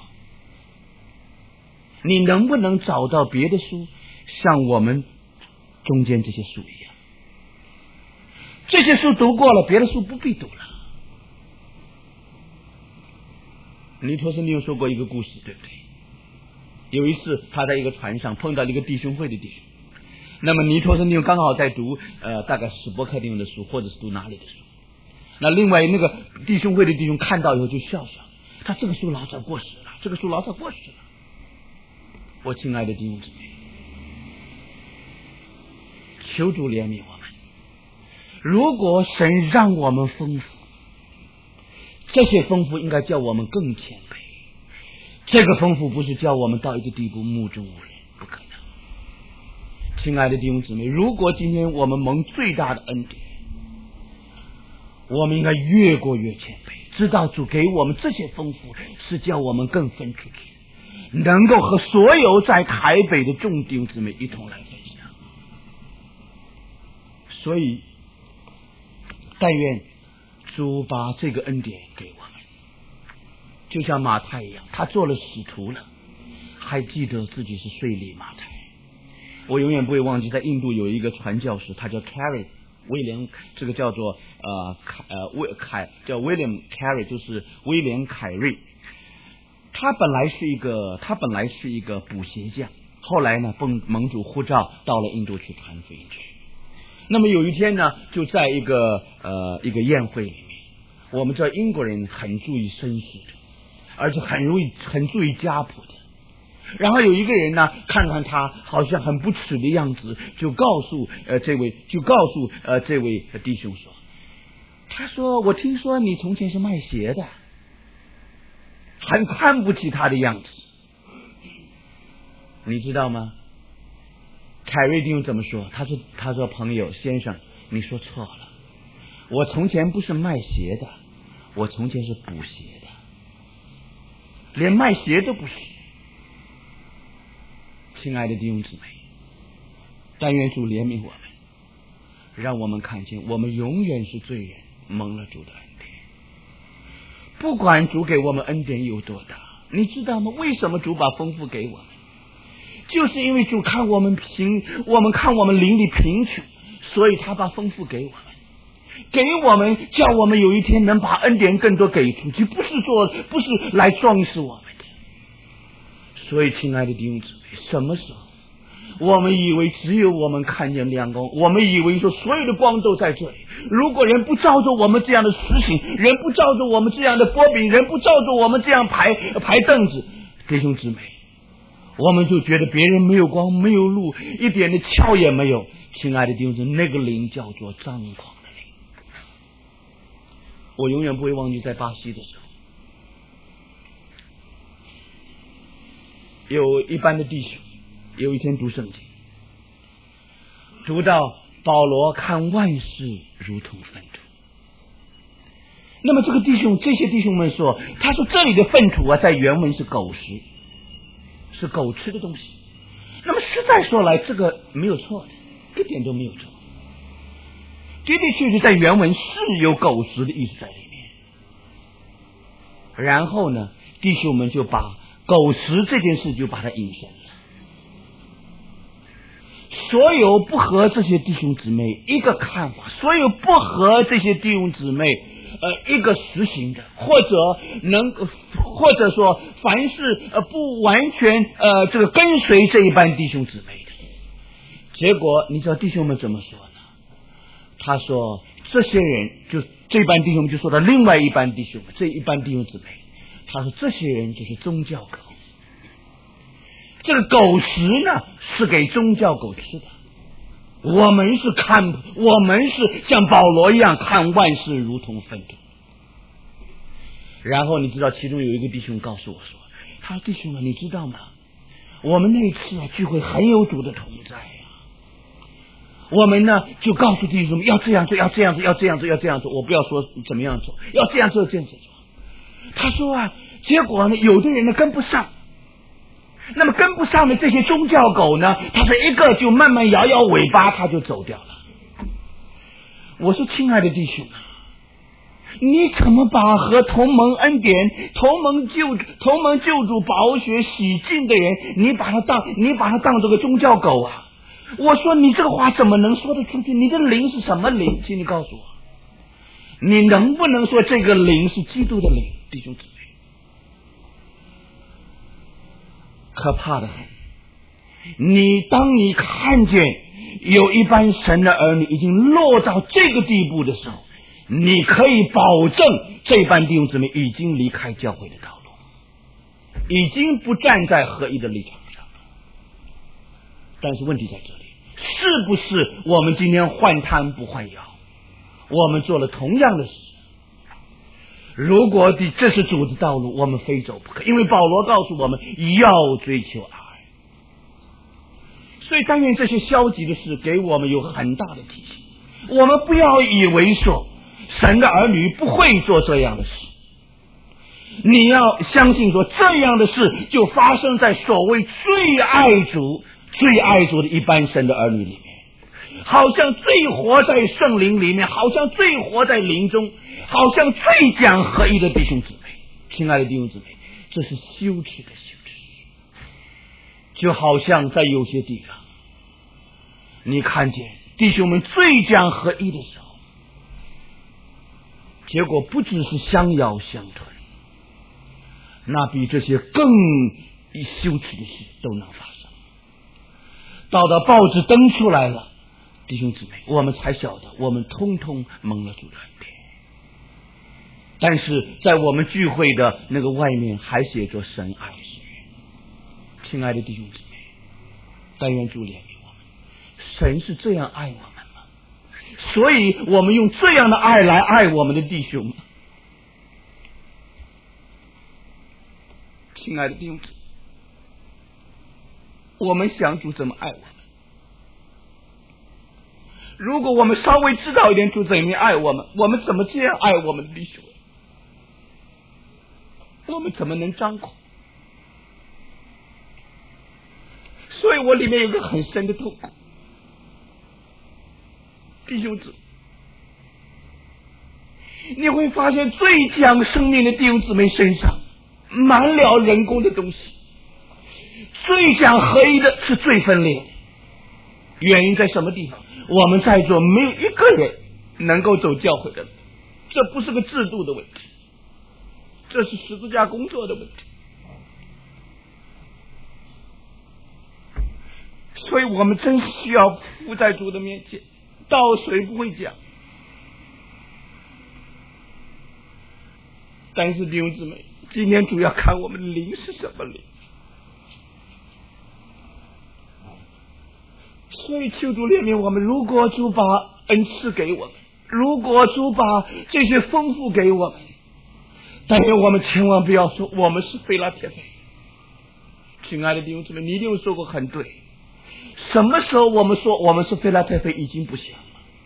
你能不能找到别的书像我们中间这些书一样，这些书读过了，别的书不必读了。尼托斯利有说过一个故事，对不对？有一次他在一个船上碰到一个弟兄会的弟兄，那么尼托斯利刚好在读呃大概史波克利用的书，或者是读哪里的书。那另外那个弟兄会的弟兄看到以后就笑笑，他这个书老早过时了，这个书老早过时了。我亲爱的弟兄姊妹，求主怜悯我们。如果神让我们丰富，这些丰富应该叫我们更谦卑。这个丰富不是叫我们到一个地步目中无人，不可能。亲爱的弟兄姊妹，如果今天我们蒙最大的恩典，我们应该越过越谦卑，知道主给我们这些丰富是叫我们更分出去，能够和所有在台北的众弟兄姊妹一同来分享。所以但愿主把这个恩典给我们，就像马太一样，他做了使徒了，还记得自己是税吏马太。我永远不会忘记，在印度有一个传教士，他叫 Carey 威廉，这个叫做呃呃威凯叫 William Carey， 就是威廉凯瑞。他本来是一个他本来是一个补鞋匠，后来呢奉蒙主呼召到了印度去传福音去。那么有一天呢，就在一个呃一个宴会里面，我们知道英国人很注意绅士的，而且很容易很注意家谱的。然后有一个人呢，看看他好像很不耻的样子，就告诉呃这位就告诉呃这位弟兄说，他说我听说你从前是卖鞋的，很看不起他的样子，你知道吗？凯瑞弟兄怎么说？他说他说朋友先生，你说错了，我从前不是卖鞋的，我从前是补鞋的，连卖鞋都不是。亲爱的弟兄姊妹，但愿主怜悯我们，让我们看见我们永远是罪人，蒙了主的恩典。不管主给我们恩典有多大，你知道吗？为什么主把丰富给我们？就是因为主看我们贫，我们看我们邻里贫穷，所以他把丰富给我们，给我们叫我们有一天能把恩典更多给出去，不是做不是来装饰我们的。所以亲爱的弟兄姊妹，什么时候我们以为只有我们看见亮光，我们以为说所有的光都在这里，如果人不照着我们这样的实行，人不照着我们这样的波饼，人不照着我们这样排排凳子，弟兄姊妹，我们就觉得别人没有光没有路，一点的窍也没有。亲爱的弟兄姊妹，那个灵叫做张狂的灵。我永远不会忘记在巴西的时候，有一班的弟兄有一天读圣经，读到保罗看万事如同粪土。那么这个弟兄这些弟兄们说，他说这里的粪土啊，在原文是狗食，是狗吃的东西。那么实在说来，这个没有错的，一点都没有错，的的确确在原文是有狗食的意思在里面。然后呢，弟兄们就把狗食这件事就把它引申了。所有不和这些弟兄姊妹一个看法，所有不和这些弟兄姊妹呃一个实行的，或者能或者说凡是呃不完全呃这个跟随这一班弟兄姊妹的，结果你知道弟兄们怎么说呢？他说这些人就这班弟兄就说到另外一班弟兄这一班弟兄姊妹，他说这些人就是宗教狗。这个狗食呢是给宗教狗吃的，我们是看我们是像保罗一样看万事如同粪土。然后你知道其中有一个弟兄告诉我说，他说弟兄啊，你知道吗，我们那次啊聚会很有主的同在啊，我们呢就告诉弟兄要这样做要这样做要这样做要这样做，我不要说怎么样做，要这样做这样做。他说啊，结果呢有的人呢跟不上， 那么跟不上的这些宗教狗呢，它是一个就慢慢摇摇尾巴，它就走掉了。我说亲爱的弟兄啊，你怎么把和同盟恩典、同盟救同盟救主宝血洗净的人，你把他当你把他当做个宗教狗啊？我说你这个话怎么能说得出去？你的灵是什么灵？请你告诉我，你能不能说这个灵是基督的灵？弟兄姊妹，可怕的很。你当你看见有一班神的儿女已经落到这个地步的时候，你可以保证这班弟兄姊妹已经离开教会的道路，已经不站在合一的立场上了。但是问题在这里，是不是我们今天换汤不换药，我们做了同样的事？如果这是主的道路，我们非走不可，因为保罗告诉我们要追求爱。所以但愿这些消极的事给我们有很大的提醒，我们不要以为说神的儿女不会做这样的事，你要相信说这样的事就发生在所谓最爱主最爱主的一般神的儿女里面，好像最活在圣灵里面，好像最活在灵中，好像最讲合一的弟兄姊妹。亲爱的弟兄姊妹，这是羞耻的羞耻。就好像在有些地方你看见弟兄们最讲合一的时候，结果不只是相咬相吞，那比这些更羞耻的事都能发生。到了报纸登出来了，弟兄姊妹，我们才晓得我们通通蒙了主的恩典。但是在我们聚会的那个外面还写着神爱世人。亲爱的弟兄姊妹，但愿主怜悯我们，神是这样爱我们吗？所以我们用这样的爱来爱我们的弟兄吗？亲爱的弟兄姊妹，我们想主怎么爱我们？如果我们稍微知道一点主怎么爱我们，我们怎么这样爱我们的弟兄？我们怎么能张口？所以我里面有个很深的痛苦，弟兄姊妹，你会发现最讲生命的弟兄姊妹身上满了人工的东西，最讲合一的是最分裂的。原因在什么地方？我们在座没有一个人能够走教会的路，这不是个制度的问题，这是十字架工作的问题。所以我们真需要伏在主的面前，倒水不会讲。但是弟兄姊妹，今天主要看我们的灵是什么灵。所以求主怜悯我们，如果主把恩赐给我们，如果主把这些丰富给我们，但愿我们千万不要说我们是非拉铁非。亲爱的弟兄姊妹，你一定说过很对，什么时候我们说我们是非拉铁非已经不行了。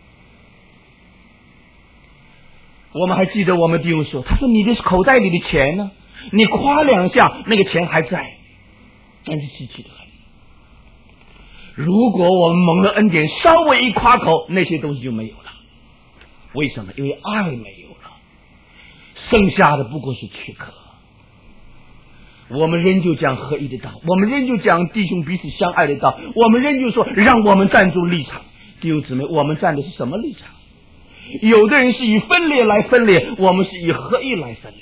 我们还记得我们弟兄说，他说你的口袋里的钱呢，你夸两下那个钱还在，但是稀奇的很。如果我们蒙了恩典，稍微一夸口，那些东西就没有了。为什么？因为爱没有了，剩下的不过是躯壳。我们仍旧讲合一的道，我们仍旧讲弟兄彼此相爱的道，我们仍旧说让我们站住立场。弟兄姊妹，我们站的是什么立场？有的人是以分裂来分裂，我们是以合一来分裂。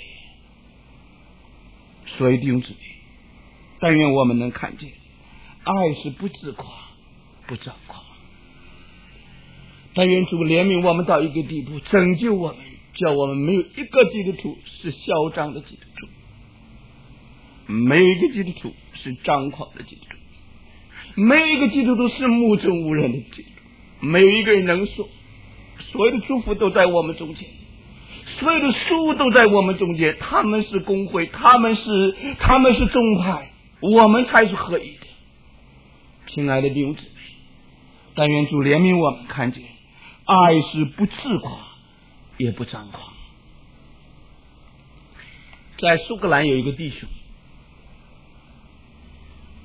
所以弟兄姊妹，但愿我们能看见爱是不自夸不张狂。但愿主怜悯我们到一个地步，拯救我们，叫我们没有一个基督徒是嚣张的基督徒，没有一个基督徒是张狂的基督徒，没有一个基督徒是目中无人的基督徒，没有一个人能说所有的祝福都在我们中间，所有的书都在我们中间，他们是公会，他们是他们是宗派，我们才是合一的。亲爱的弟兄姊妹，但愿主怜悯我们，看见爱是不自夸也不张狂。在苏格兰有一个弟兄，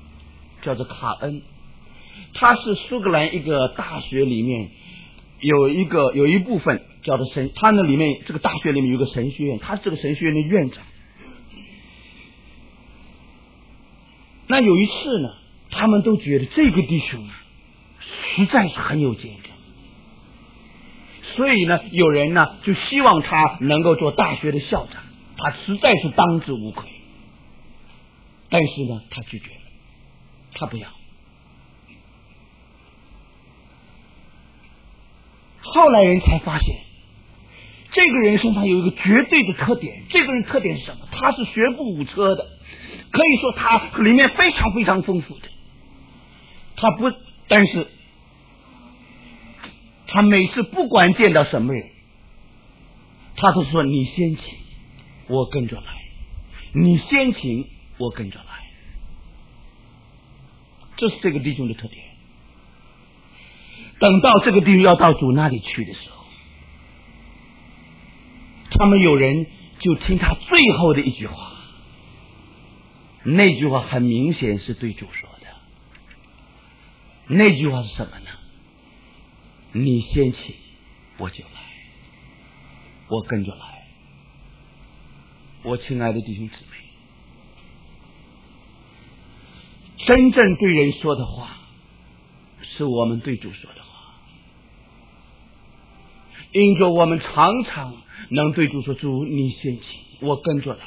叫做卡恩，他是苏格兰一个大学里面有一个有一部分叫做神，他那里面这个大学里面有个神学院，他是这个神学院的院长。那有一次呢，他们都觉得这个弟兄实在是很有见证，所以呢，有人呢就希望他能够做大学的校长，他实在是当之无愧。但是呢，他拒绝了，他不要。后来人才发现，这个人身上有一个绝对的特点，这个人特点是什么？他是学步武车的，可以说他里面非常非常丰富的。他不，但是他每次不管见到什么人，他都说你先请，我跟着来，你先请，我跟着来。这是这个弟兄的特点。等到这个弟兄要到主那里去的时候，他们有人就听他最后的一句话，那句话很明显是对主说的。那句话是什么呢？你先请，我就来，我跟着来。我亲爱的弟兄姊妹，真正对人说的话，是我们对主说的话。因着我们常常能对主说，主你先请，我跟着来，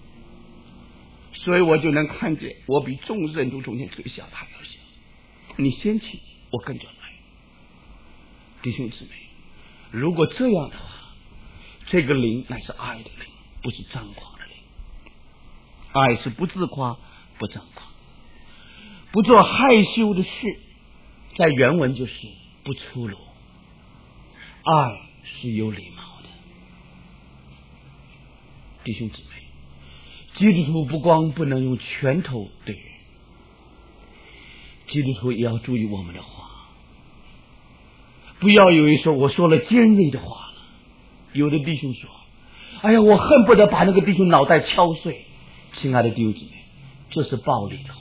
所以我就能看见我比众人都中间最小，他要小。你先请，我跟着来。弟兄姊妹，如果这样的话，这个灵乃是爱的灵，不是张狂的灵。爱是不自夸，不张狂，不做害羞的事，在原文就是不粗鲁。爱是有礼貌的。弟兄姊妹，基督徒不光不能用拳头对人，基督徒也要注意我们的话，不要以为说我说了尖锐的话了。有的弟兄说，哎呀，我恨不得把那个弟兄脑袋敲碎。亲爱的弟兄姊妹，这是暴力的话。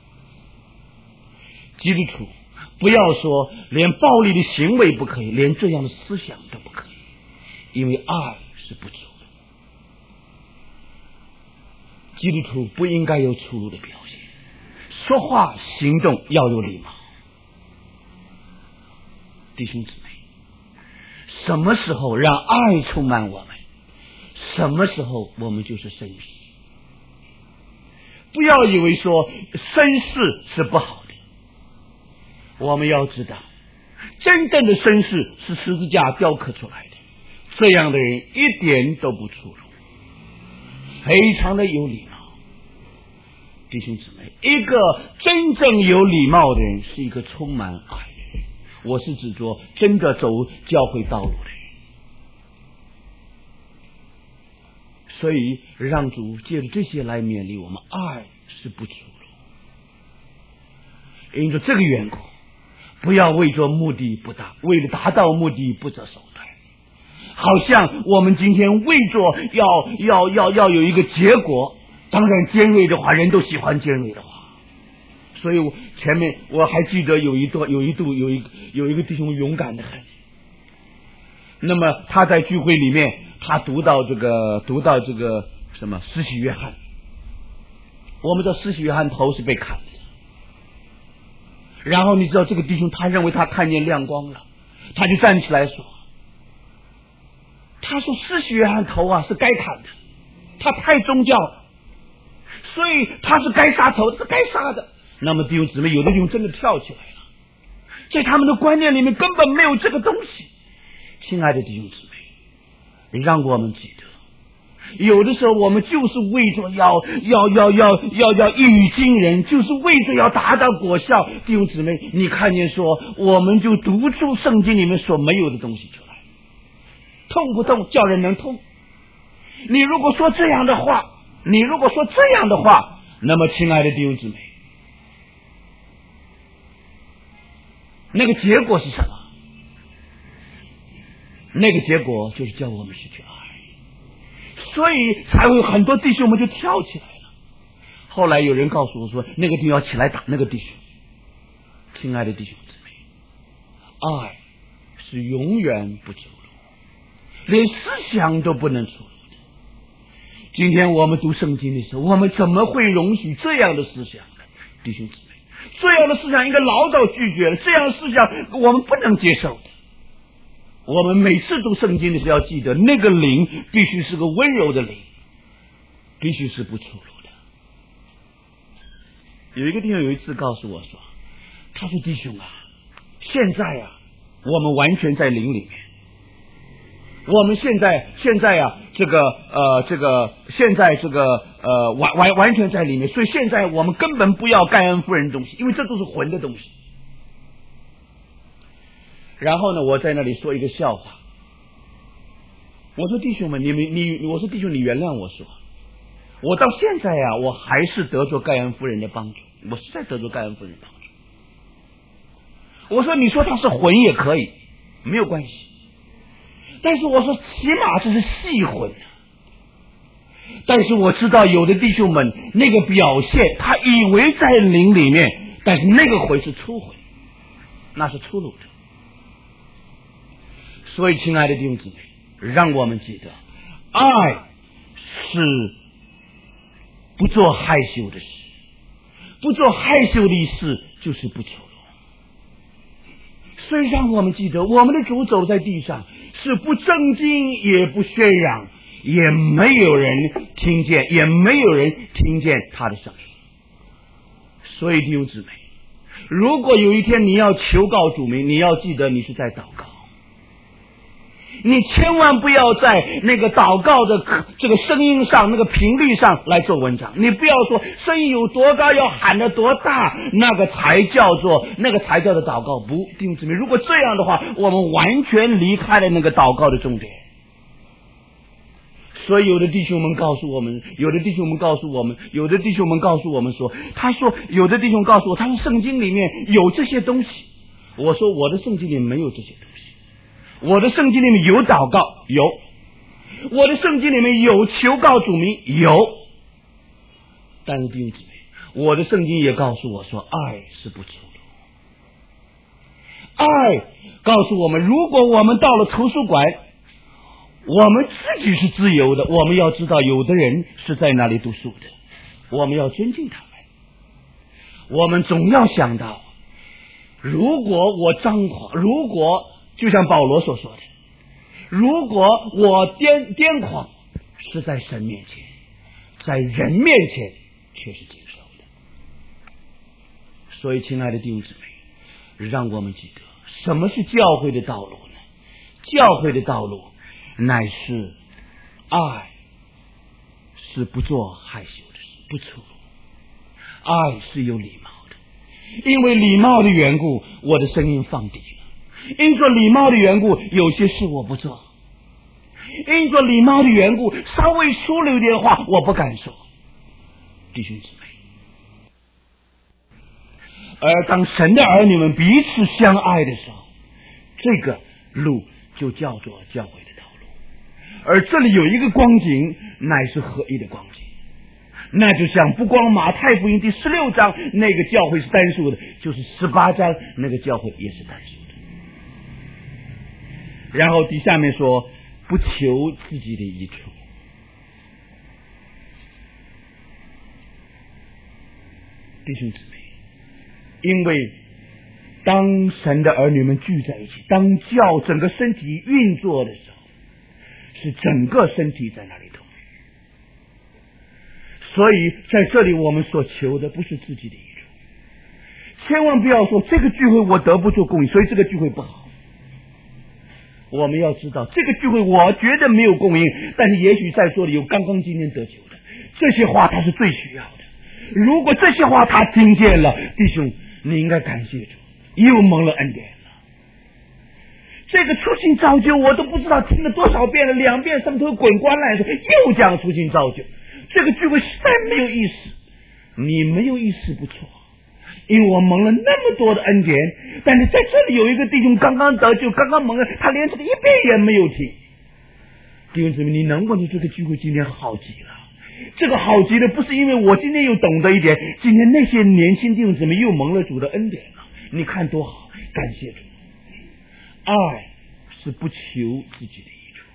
基督徒不要说连暴力的行为不可以，连这样的思想都不可以，因为爱是不粗鲁。基督徒不应该有粗鲁的表现，说话行动要有礼貌。弟兄姊妹，什么时候让爱充满我们，什么时候我们就是绅士。不要以为说绅士是不好的，我们要知道，真正的绅士是十字架雕刻出来的，这样的人一点都不粗鲁，非常的有礼貌。弟兄姊妹，一个真正有礼貌的人是一个充满爱的人，我是指着真的走教会道路的人。所以让主借着这些来勉励我们，爱是不粗鲁。因着这个缘故，不要为着目的不达，为了达到目的不择手段。好像我们今天为着要要要要有一个结果，当然尖锐的话，人都喜欢尖锐的话。所以我前面我还记得有一段有一度有一有一个弟兄勇敢的很。那么他在聚会里面，他读到这个读到这个什么施洗约翰，我们知道施洗约翰头是被砍的。然后你知道这个弟兄他认为他看见亮光了，他就站起来说，他说施洗约翰头啊是该砍的，他太宗教了，所以他是该杀头，是该杀的。那么弟兄姊妹，有的弟兄真的跳起来了，在他们的观念里面根本没有这个东西。亲爱的弟兄姊妹，让我们记得，有的时候我们就是为着要要要要要要一语惊人，就是为着要达到果效。弟兄姊妹，你看见说我们就读出圣经里面所没有的东西出来，痛不痛？叫人能痛。你如果说这样的话，你如果说这样的话，那么亲爱的弟兄姊妹，那个结果是什么？那个结果就是叫我们失去爱，所以才会有很多弟兄们就跳起来了。 后来有人告诉我说，那个弟兄要起来打那个弟兄。亲爱的弟兄姊妹，爱是永远不走路，连思想都不能走路的。今天我们读圣经的时候，我们怎么会容许这样的思想呢？弟兄姊妹，这样的思想应该老早拒绝了，这样的思想我们不能接受的。我们每次读圣经的时候要记得，那个灵必须是个温柔的灵，必须是不粗鲁的。有一个弟兄有一次告诉我说，他说弟兄啊，现在啊我们完全在灵里面，我们现在现在啊这个呃这个现在这个呃完完完全在里面，所以现在我们根本不要盖恩夫人的东西，因为这都是魂的东西。然后呢，我在那里说一个笑话，我说弟兄们，你们你我说弟兄你原谅我说，我到现在啊我还是得着盖恩夫人的帮助，我实在得着盖恩夫人的帮助。我说你说他是魂也可以，没有关系，但是我说起码这是细魂。但是我知道有的弟兄们那个表现，他以为在灵里面，但是那个魂是粗魂，那是粗鲁的。所以亲爱的弟兄姊妹，让我们记得，爱是不做害羞的事，不做害羞的事就是不粗鲁。所以让我们记得，我们的主走在地上是不正经也不宣扬，也没有人听见，也没有人听见他的声音。所以弟兄姊妹，如果有一天你要求告主名，你要记得你是在祷告，你千万不要在那个祷告的这个声音上，那个频率上来做文章。你不要说声音有多高，要喊得多大，那个才叫做那个才叫做祷告。不，弟兄姊妹，如果这样的话，我们完全离开了那个祷告的重点。所以有的弟兄们告诉我们，有的弟兄们告诉我们，有的弟兄们告诉我们说，他说有的弟兄告诉我，他说圣经里面有这些东西。我说我的圣经里没有这些东西。我的圣经里面有祷告，有；我的圣经里面有求告主名，有。但是弟兄姊妹，我的圣经也告诉我说，爱是不粗鲁。爱告诉我们，如果我们到了图书馆，我们自己是自由的，我们要知道有的人是在那里读书的，我们要尊敬他们。我们总要想到，如果我张狂，如果就像保罗所说的，如果我癫癫狂是在神面前，在人面前却是接受的。所以亲爱的弟兄姊妹，让我们记得什么是教会的道路呢？教会的道路乃是爱，是不做害羞的事，不粗鲁。爱是有礼貌的，因为礼貌的缘故，我的声音放低了。因着礼貌的缘故，有些事我不做；因着礼貌的缘故，稍微说了一点话，我不敢说。弟兄姊妹，而当神的儿女们彼此相爱的时候，这个路就叫做教会的道路。而这里有一个光景，乃是合一的光景，那就像不光马太福音第十六章那个教会是单数的，就是十八章那个教会也是单数的。然后第下面说，不求自己的益处。弟兄姊妹，因为当神的儿女们聚在一起，当教整个身体运作的时候，是整个身体在那里头。所以在这里我们所求的不是自己的益处，千万不要说这个聚会我得不做供应，所以这个聚会不好。我们要知道，这个聚会我觉得没有供应，但是也许在座里有刚刚今天得救的，这些话他是最需要的。如果这些话他听见了，弟兄，你应该感谢主，又蒙了恩典了。这个初心造就我都不知道听了多少遍了，两遍上头滚瓜烂熟，又讲初心造就。这个聚会实在没有意思，你没有意思不错，因为我蒙了那么多的恩典，但是在这里有一个弟兄刚刚得救，刚刚蒙了，他连这个一遍也没有听。弟兄姊妹，你能不能这个聚会今天好极了？ 这个好极了，不是因为我今天又懂得一点，今天那些年轻弟兄姊妹又蒙了主的恩典了，你看多好，感谢主。爱是不求自己的益处，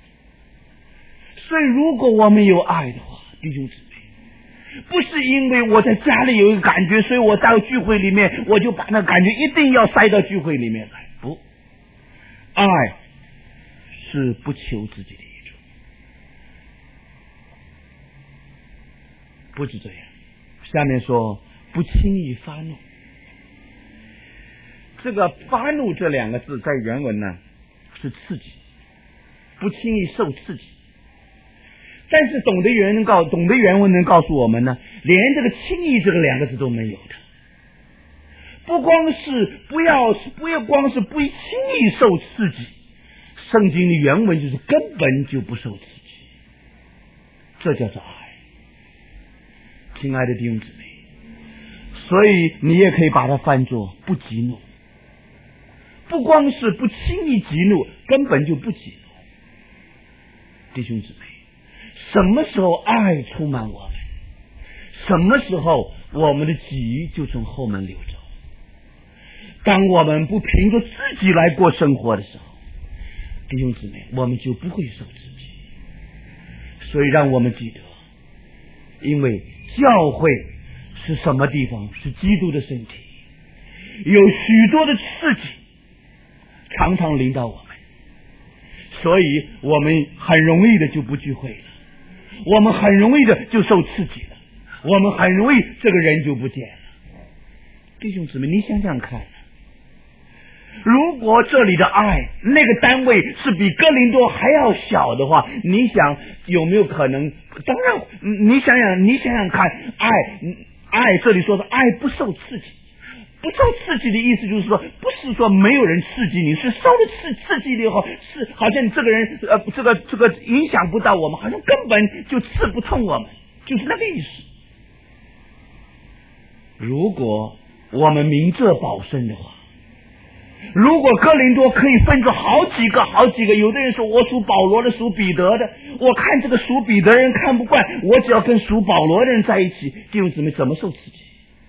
所以如果我们有爱的话，弟兄姊妹，不是因为我在家里有一个感觉，所以我到聚会里面我就把那感觉一定要塞到聚会里面来，不，爱是不求自己的益处。不是这样，下面说不轻易发怒。这个发怒这两个字在原文呢是刺激，不轻易受刺激。但是懂得原文告懂得原文能告诉我们呢，连这个轻易这个两个字都没有的。不光是不要不要光是不轻易受刺激，圣经的原文就是根本就不受刺激，这叫做爱。亲爱的弟兄姊妹，所以你也可以把它翻作不激怒。不光是不轻易激怒，根本就不激怒。弟兄姊妹，什么时候爱充满我们，什么时候我们的急就从后门流走。当我们不凭着自己来过生活的时候，弟兄姊妹，我们就不会受刺激。所以让我们记得，因为教会是什么地方？是基督的身体，有许多的刺激常常临到我们，所以我们很容易的就不聚会了，我们很容易的就受刺激了，我们很容易这个人就不见了。弟兄姊妹，你想想看，如果这里的爱那个单位是比哥林多还要小的话，你想有没有可能？当然你想想你想想看，爱爱这里说的爱不受刺激，不受刺激的意思就是说，不是说没有人刺激你，是受了刺刺激了以后，是好像你这个人呃这个这个影响不到我们，好像根本就刺不痛我们，就是那个意思。如果我们明哲保身的话，如果哥林多可以分出好几个好几个，有的人说我属保罗的，属彼得的，我看这个属彼得人看不惯，我只要跟属保罗的人在一起，弟兄姊妹怎么受刺激？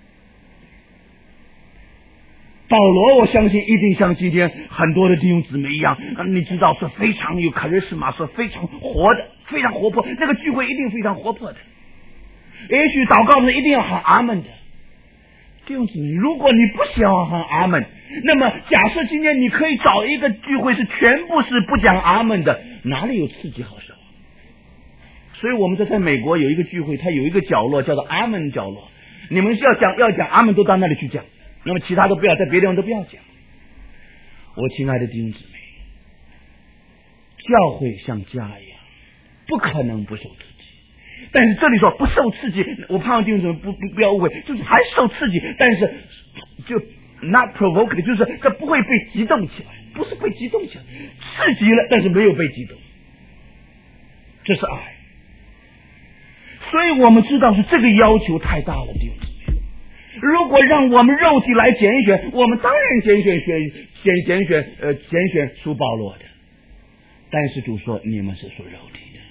保罗我相信一定像今天很多的弟兄姊妹一样，你知道是非常有charisma，是非常活的，非常活泼，那个聚会一定非常活泼的，也许祷告的一定要喊阿门的。弟兄姊妹，如果你不喜欢喊阿门，那么假设今天你可以找一个聚会是全部是不讲阿门的，哪里有刺激好受？所以我们这在美国有一个聚会，它有一个角落叫做阿门角落，你们要讲要讲阿门都到那里去讲，那么其他都不要，在别的地方都不要讲。我亲爱的弟兄姊妹，教会像家一样，不可能不受刺激。但是这里说不受刺激，我盼望弟兄姊妹不不不要误会，就是还受刺激，但是就 not provoked， 就是这不会被激动起来，不是被激动起来，刺激了，但是没有被激动，这是爱。所以我们知道是这个要求太大了，弟兄姊妹。如果让我们肉体来拣选，我们当然拣选选拣拣选呃拣选属保罗的，但是主说你们是属肉体的。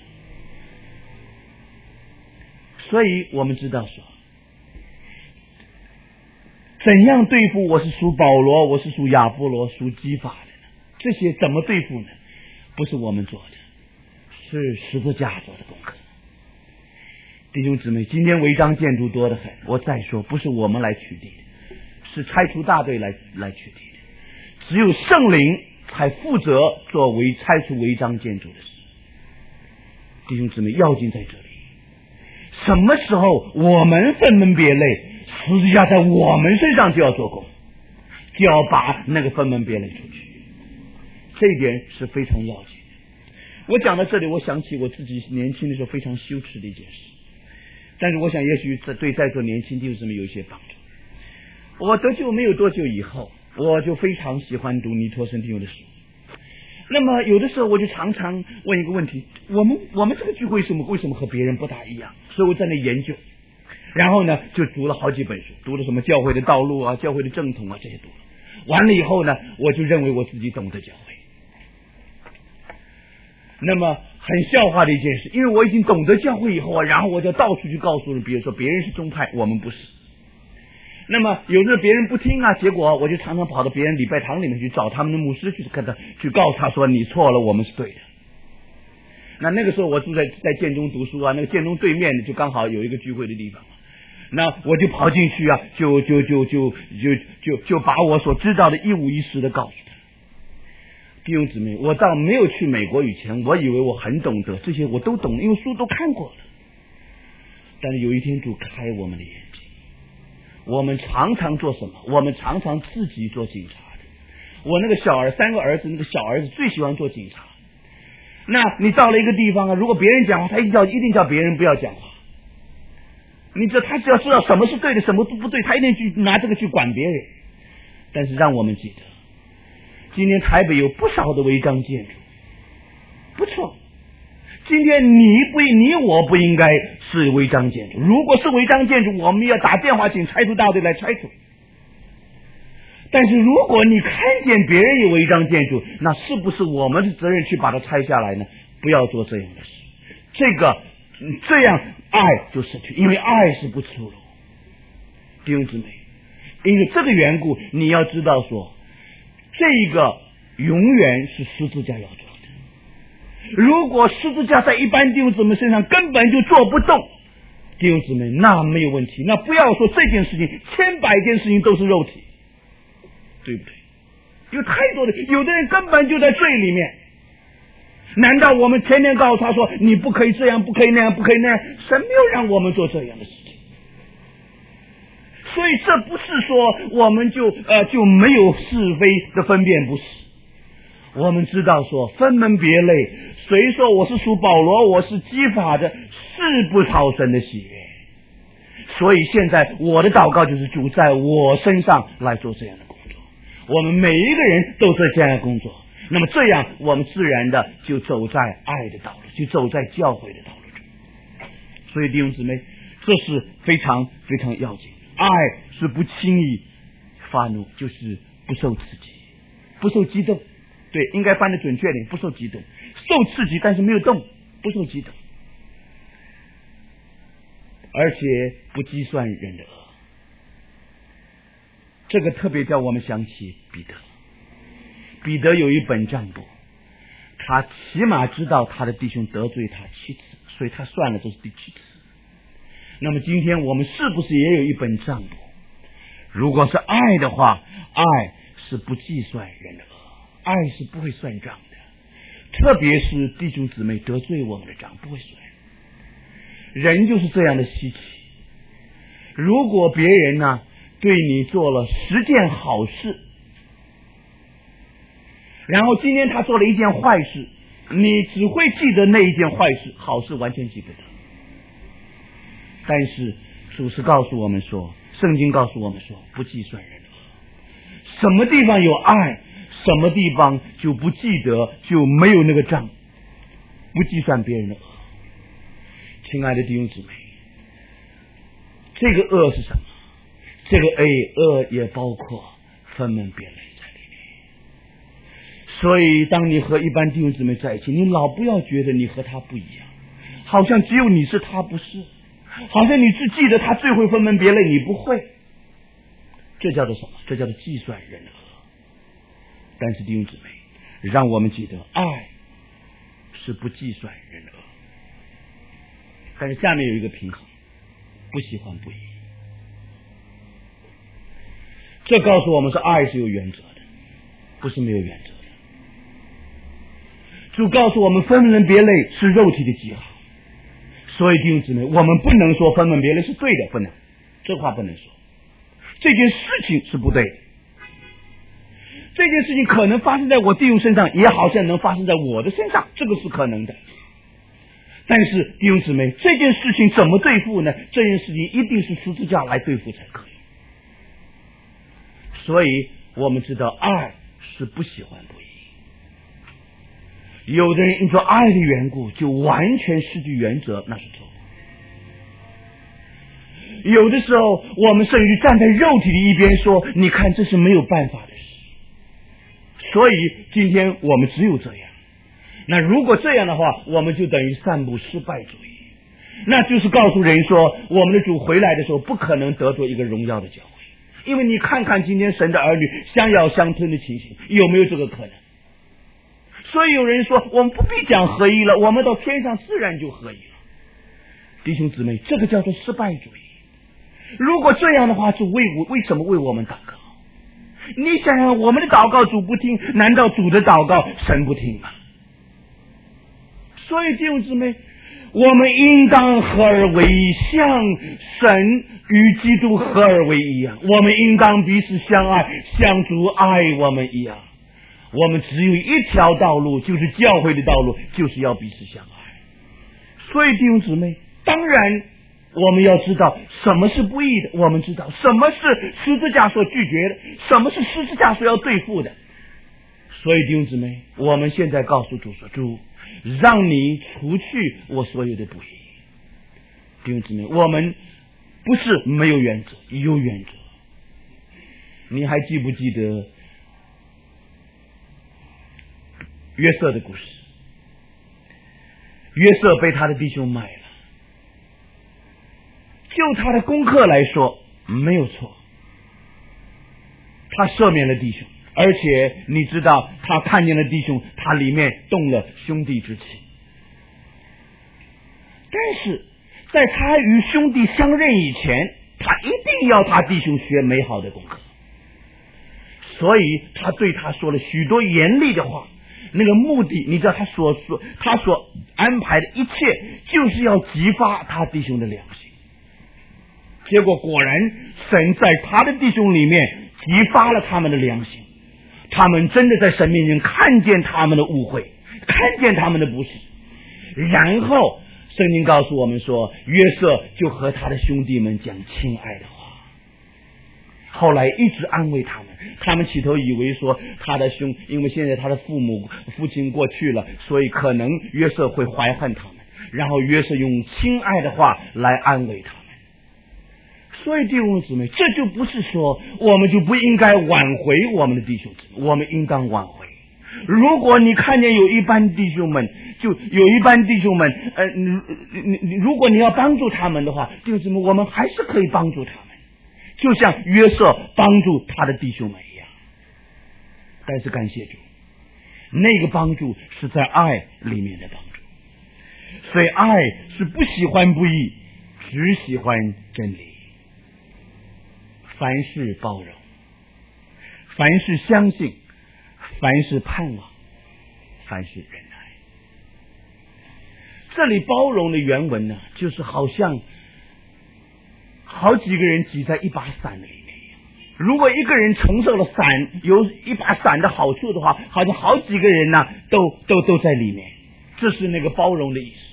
所以我们知道说，怎样对付我是属保罗，我是属亚波罗，属基法的呢？这些怎么对付呢？不是我们做的，是十字架做的功课。弟兄姊妹，今天违章建筑多得很，我再说，不是我们来取缔的，是拆除大队来来取缔的，只有圣灵才负责做为拆除违章建筑的事。弟兄姊妹，要紧在这里。什么时候我们分门别类，实际上在我们身上就要做工，就要把那个分门别类出去，这一点是非常要紧的。我讲到这里，我想起我自己年轻的时候非常羞耻的一件事，但是我想也许对在座年轻弟兄姊妹有一些帮助。我得救没有多久以后，我就非常喜欢读尼托生弟兄的书。那么有的时候我就常常问一个问题，我们我们这个聚会什么为什么和别人不大一样？所以我在那研究，然后呢就读了好几本书，读了什么教会的道路啊，教会的正统啊，这些读了。完了以后呢，我就认为我自己懂得教会。 那么很笑话的一件事，因为我已经懂得教会以后啊，然后我就到处去告诉人，比如说别人是宗派，我们不是。那么有时候别人不听啊，结果我就常常跑到别人礼拜堂里面去找他们的牧师去跟他去告诉他说你错了，我们是对的。那那个时候我住在在建中读书啊，那个建中对面就刚好有一个聚会的地方，那我就跑进去啊，就就就就就就就把我所知道的一五一十的告诉他。弟兄姊妹，我到没有去美国以前，我以为我很懂得这些，我都懂，因为书都看过了。但是有一天主开我们的眼睛，我们常常做什么？我们常常自己做警察的。我那个小儿三个儿子，那个小儿子最喜欢做警察。那你到了一个地方啊，如果别人讲话，他一定叫一定叫别人不要讲话。你这他只要知道什么是对的，什么不对，他一定去拿这个去管别人。但是让我们记得，今天台北有不少的违章建筑，不错。今天你不你我不应该是违章建筑，如果是违章建筑，我们要打电话请拆除大队来拆除。但是如果你看见别人有违章建筑，那是不是我们的责任去把它拆下来呢？不要做这样的事，这个这样爱就失去，因为爱是不出路。弟兄姊妹，因为这个缘故，你要知道说，这个永远是十字架要做的。如果十字架在一般弟兄姊妹身上根本就做不动，弟兄姊妹，那没有问题。那不要说这件事情，千百件事情都是肉体，对不对？有太多的，有的人根本就在罪里面。难道我们天天告诉他说你不可以这样，不可以那样，不可以那样？神没有让我们做这样的事情。所以这不是说我们就呃就没有是非的分辨，不是。我们知道说分门别类，谁说我是属保罗，我是基法的，是不讨神的喜悦。所以现在我的祷告就是主在我身上来做这样的工作，我们每一个人都做这样的工作，那么这样我们自然的就走在爱的道路，就走在教会的道路中。所以弟兄姊妹，这是非常非常要紧。爱是不轻易发怒，就是不受刺激，不受激动。对，应该翻得准确点，不受激动，受刺激但是没有动，不受激动，而且不计算人的恶。这个特别叫我们想起彼得。彼得有一本账簿，他起码知道他的弟兄得罪他七次，所以他算了这是第七次。那么今天我们是不是也有一本账簿？如果是爱的话，爱是不计算人的恶，爱是不会算账的。特别是弟兄姊妹得罪我们的账不会算。人就是这样的稀奇。如果别人呢对你做了十件好事，然后今天他做了一件坏事，你只会记得那一件坏事，好事完全记不得。但是主是告诉我们说，圣经告诉我们说，不计算人的恶。什么地方有爱，什么地方就不记得，就没有那个账，不计算别人的恶。亲爱的弟兄姊妹，这个恶是什么？这个 A 恶也包括分门别类在里面。所以当你和一般弟兄姊妹在一起，你老不要觉得你和他不一样，好像只有你是他不是，好像你只记得他最会分门别类，你不会。这叫做什么？这叫做计算人的恶。但是弟兄姊妹，让我们记得，爱是不计算人的恶。但是下面有一个平衡，不喜欢不义。这告诉我们说，爱是有原则的，不是没有原则的。主告诉我们，分门别类是肉体的记号。所以弟兄姊妹，我们不能说分门别类是对的，不能，这话不能说。这件事情是不对的。这件事情可能发生在我弟兄身上，也好像能发生在我的身上，这个是可能的。但是弟兄姊妹，这件事情怎么对付呢？这件事情一定是十字架来对付才可以。所以我们知道，爱是不喜欢不义。有的人因着爱的缘故就完全失去原则，那是错误。有的时候我们甚至站在肉体的一边说，你看这是没有办法的事。所以今天我们只有这样。 那如果这样的话，我们就等于散布失败主义，那就是告诉人说，我们的主回来的时候不可能得着一个荣耀的教会。因为你看看今天神的儿女相咬相吞的情形，有没有这个可能？所以有人说，我们不必讲合一了，我们到天上自然就合一了。弟兄姊妹，这个叫做失败主义。如果这样的话，主为我为什么为我们祷告？你想想，我们的祷告主不听，难道主的祷告神不听吗？所以弟兄姊妹，我们应当合而为一，像神与基督合而为一样。我们应当彼此相爱，像主爱我们一样。我们只有一条道路，就是教会的道路，就是要彼此相爱。所以弟兄姊妹，当然我们要知道什么是不义的，我们知道什么是十字架所拒绝的，什么是十字架所要对付的。所以弟兄姊妹，我们现在告诉主说，主让你除去我所有的不义。弟兄姊妹，我们不是没有原则，有原则。你还记不记得约瑟的故事？约瑟被他的弟兄卖了，就他的功课来说没有错，他赦免了弟兄，而且你知道他看见了弟兄，他里面动了兄弟之情。但是在他与兄弟相认以前，他一定要他弟兄学美好的功课，所以他对他说了许多严厉的话。那个目的，你知道他所说他所安排的一切，就是要激发他弟兄的良心。结果果然，神在他的弟兄里面激发了他们的良心，他们真的在神面前看见他们的误会，看见他们的不是。然后圣经告诉我们说，约瑟就和他的兄弟们讲亲爱的话，后来一直安慰他们。他们起头以为说他的兄，因为现在他的父母父亲过去了，所以可能约瑟会怀恨他们，然后约瑟用亲爱的话来安慰他们。所以弟兄姊妹，这就不是说我们就不应该挽回我们的弟兄姊妹，我们应当挽回。如果你看见有一班弟兄们，就有一班弟兄们呃你你如果你要帮助他们的话，弟兄姊妹，我们还是可以帮助他们，就像约瑟帮助他的弟兄们一样。但是感谢主，那个帮助是在爱里面的帮助。所以爱是不喜欢不义，只喜欢真理。凡事包容，凡事相信，凡事盼望，凡事忍耐。这里包容的原文呢，就是好像好几个人挤在一把伞里面。如果一个人承受了伞有一把伞的好处的话，好像好几个人呢都都都在里面。这是那个包容的意思。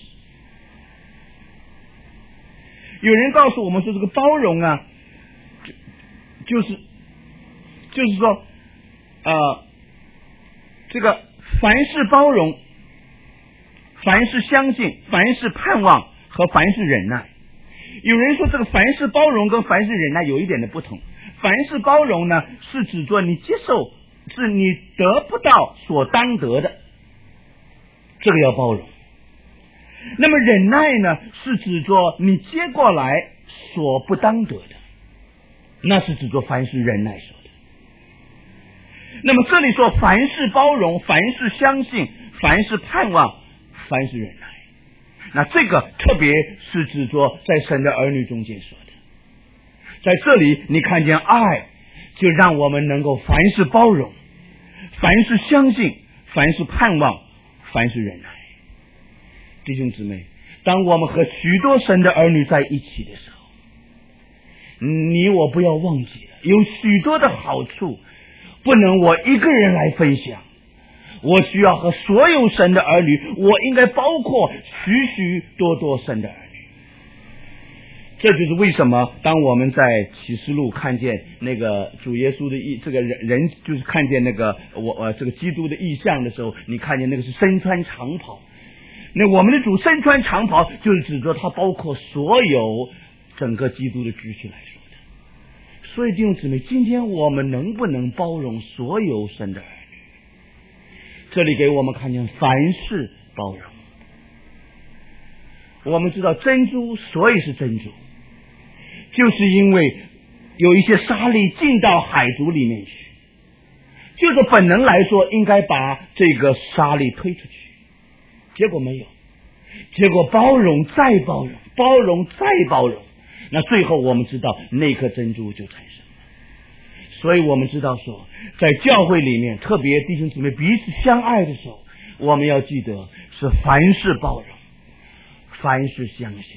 有人告诉我们说，这个包容啊，就是就是说呃这个凡事包容，凡事相信，凡事盼望和凡事忍耐。有人说这个凡事包容跟凡事忍耐有一点的不同。凡事包容呢，是指着你接受是你得不到所当得的，这个要包容。那么忍耐呢，是指着你接过来所不当得的，那是指着凡事忍耐说的。那么这里说凡事包容，凡事相信，凡事盼望，凡事忍耐，那这个特别是指着在神的儿女中间说的。在这里你看见爱，就让我们能够凡事包容，凡事相信，凡事盼望，凡事忍耐。弟兄姊妹，当我们和许多神的儿女在一起的时候，你我不要忘记了，有许多的好处不能我一个人来分享，我需要和所有神的儿女，我应该包括许许多多神的儿女。这就是为什么当我们在启示录看见那个主耶稣的意，这个人人就是看见那个我呃这个基督的意象的时候，你看见那个是身穿长袍，那我们的主身穿长袍，就是指着他包括所有整个基督的支取来说的。所以弟兄姊妹，今天我们能不能包容所有神的儿女？ 这里给我们看见凡事包容。我们知道珍珠所以是珍珠，就是因为有一些沙粒进到海族里面去，就是本能来说应该把这个沙粒推出去，结果没有，结果包容再包容，包容再包容，那最后我们知道那颗珍珠就产生了。所以我们知道说，在教会里面，特别弟兄姊妹彼此相爱的时候，我们要记得是凡事包容，凡事相信。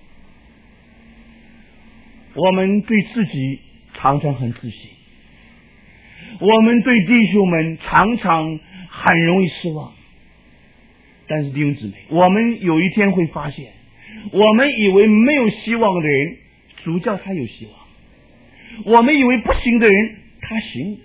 我们对自己常常很自信，我们对弟兄们常常很容易失望。但是弟兄姊妹，我们有一天会发现，我们以为没有希望的人，主叫他有希望；我们以为不行的人，他行。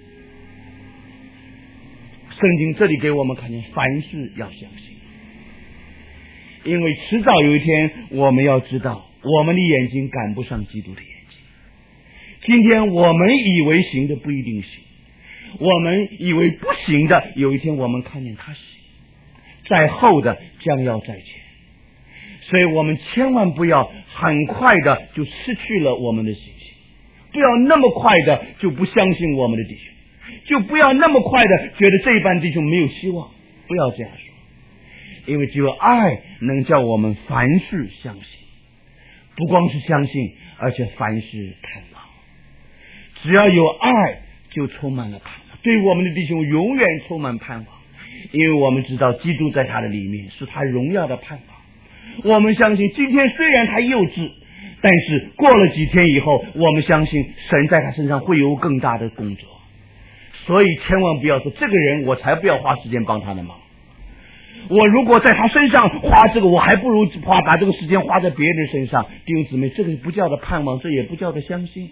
圣经这里给我们看见，凡事要相信，因为迟早有一天，我们要知道，我们的眼睛赶不上基督的眼睛。今天我们以为行的不一定行，我们以为不行的，有一天我们看见他行，在后的将要在前。所以我们千万不要很快的就失去了我们的信心，不要那么快的就不相信我们的弟兄，就不要那么快的觉得这一班弟兄没有希望，不要这样说。因为只有爱能叫我们凡事相信，不光是相信，而且凡事盼望。只要有爱，就充满了盼望，对我们的弟兄永远充满盼望，因为我们知道基督在他的里面是他荣耀的盼望。我们相信今天虽然他幼稚，但是过了几天以后，我们相信神在他身上会有更大的工作。所以千万不要说这个人我才不要花时间帮他的忙，我如果在他身上花这个，我还不如花把这个时间花在别人身上。弟兄姊妹，这个不叫的盼望，这也不叫的相信。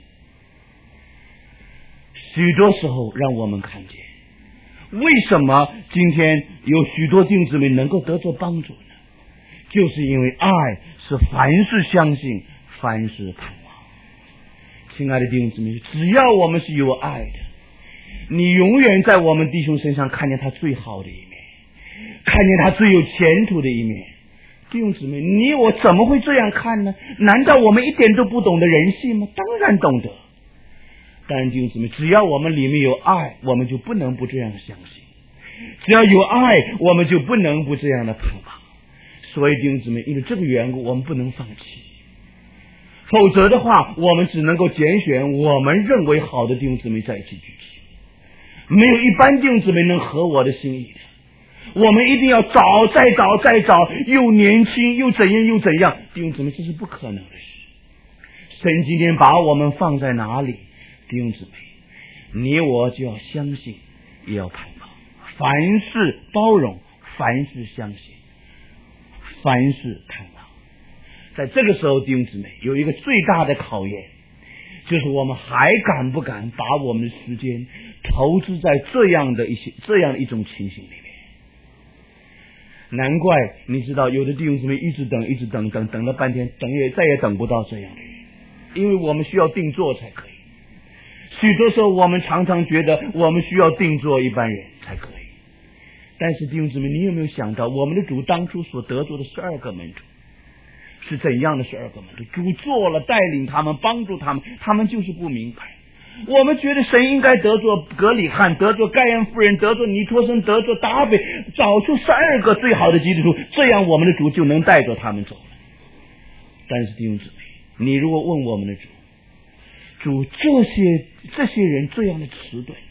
许多时候让我们看见，为什么今天有许多弟兄姊妹能够得着帮助呢？就是因为爱是凡事相信，凡事盼望。亲爱的弟兄姊妹，只要我们是有爱的，你永远在我们弟兄身上看见他最好的一面，看见他最有前途的一面。弟兄姊妹，你我怎么会这样看呢？难道我们一点都不懂得人性吗？当然懂得。但是弟兄姊妹，只要我们里面有爱，我们就不能不这样相信；只要有爱，我们就不能不这样的盼望。所以弟兄姊妹，因为这个缘故，我们不能放弃，否则的话，我们只能够拣选我们认为好的弟兄姊妹在一起聚集，没有一般弟兄姊妹能合我的心意的。我们一定要找，再找，再找，又年轻又怎样又怎样，弟兄姊妹，这是不可能的事。神今天把我们放在哪里，弟兄姊妹，你我就要相信，也要盼望，凡事包容，凡事相信，凡事盼望。在这个时候，弟兄姊妹，有一个最大的考验，就是我们还敢不敢把我们的时间投资在这样的一些这样一种情形里面。难怪你知道有的弟兄姊妹一直等一直等等等了半天，等也再也等不到这样的人，因为我们需要定做才可以。许多时候我们常常觉得我们需要定做一般人才可以，但是弟兄姊妹，你有没有想到我们的主当初所得着的十二个门徒是怎样的十二个门徒？主做了带领他们，帮助他们，他们就是不明白。我们觉得神应该得着格里汉，得着盖恩夫人，得着尼托生，得着达贝，找出十二个最好的基督徒，这样我们的主就能带着他们走了。但是弟兄姊妹，你如果问我们的主，主这些这些人这样的迟钝，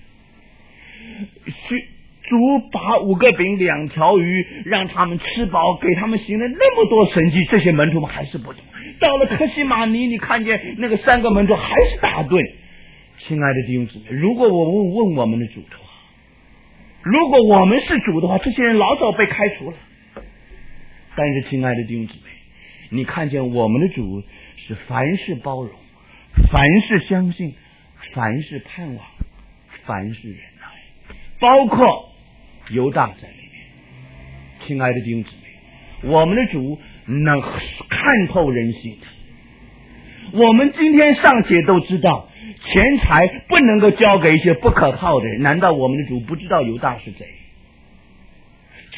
主把五个饼两条鱼让他们吃饱，给他们行了那么多神迹，这些门徒们还是不懂。到了克西马尼，你看见那个三个门徒还是打盹。亲爱的弟兄姊妹，如果我问问我们的主的话，如果我们是主的话，这些人老早被开除了。但是亲爱的弟兄姊妹，你看见我们的主是凡事包容，凡事相信，凡事盼望，凡事忍耐，包括犹大在里面。亲爱的弟兄姊妹，我们的主能看透人心的。我们今天尚且都知道钱财不能够交给一些不可靠的人，难道我们的主不知道犹大是谁？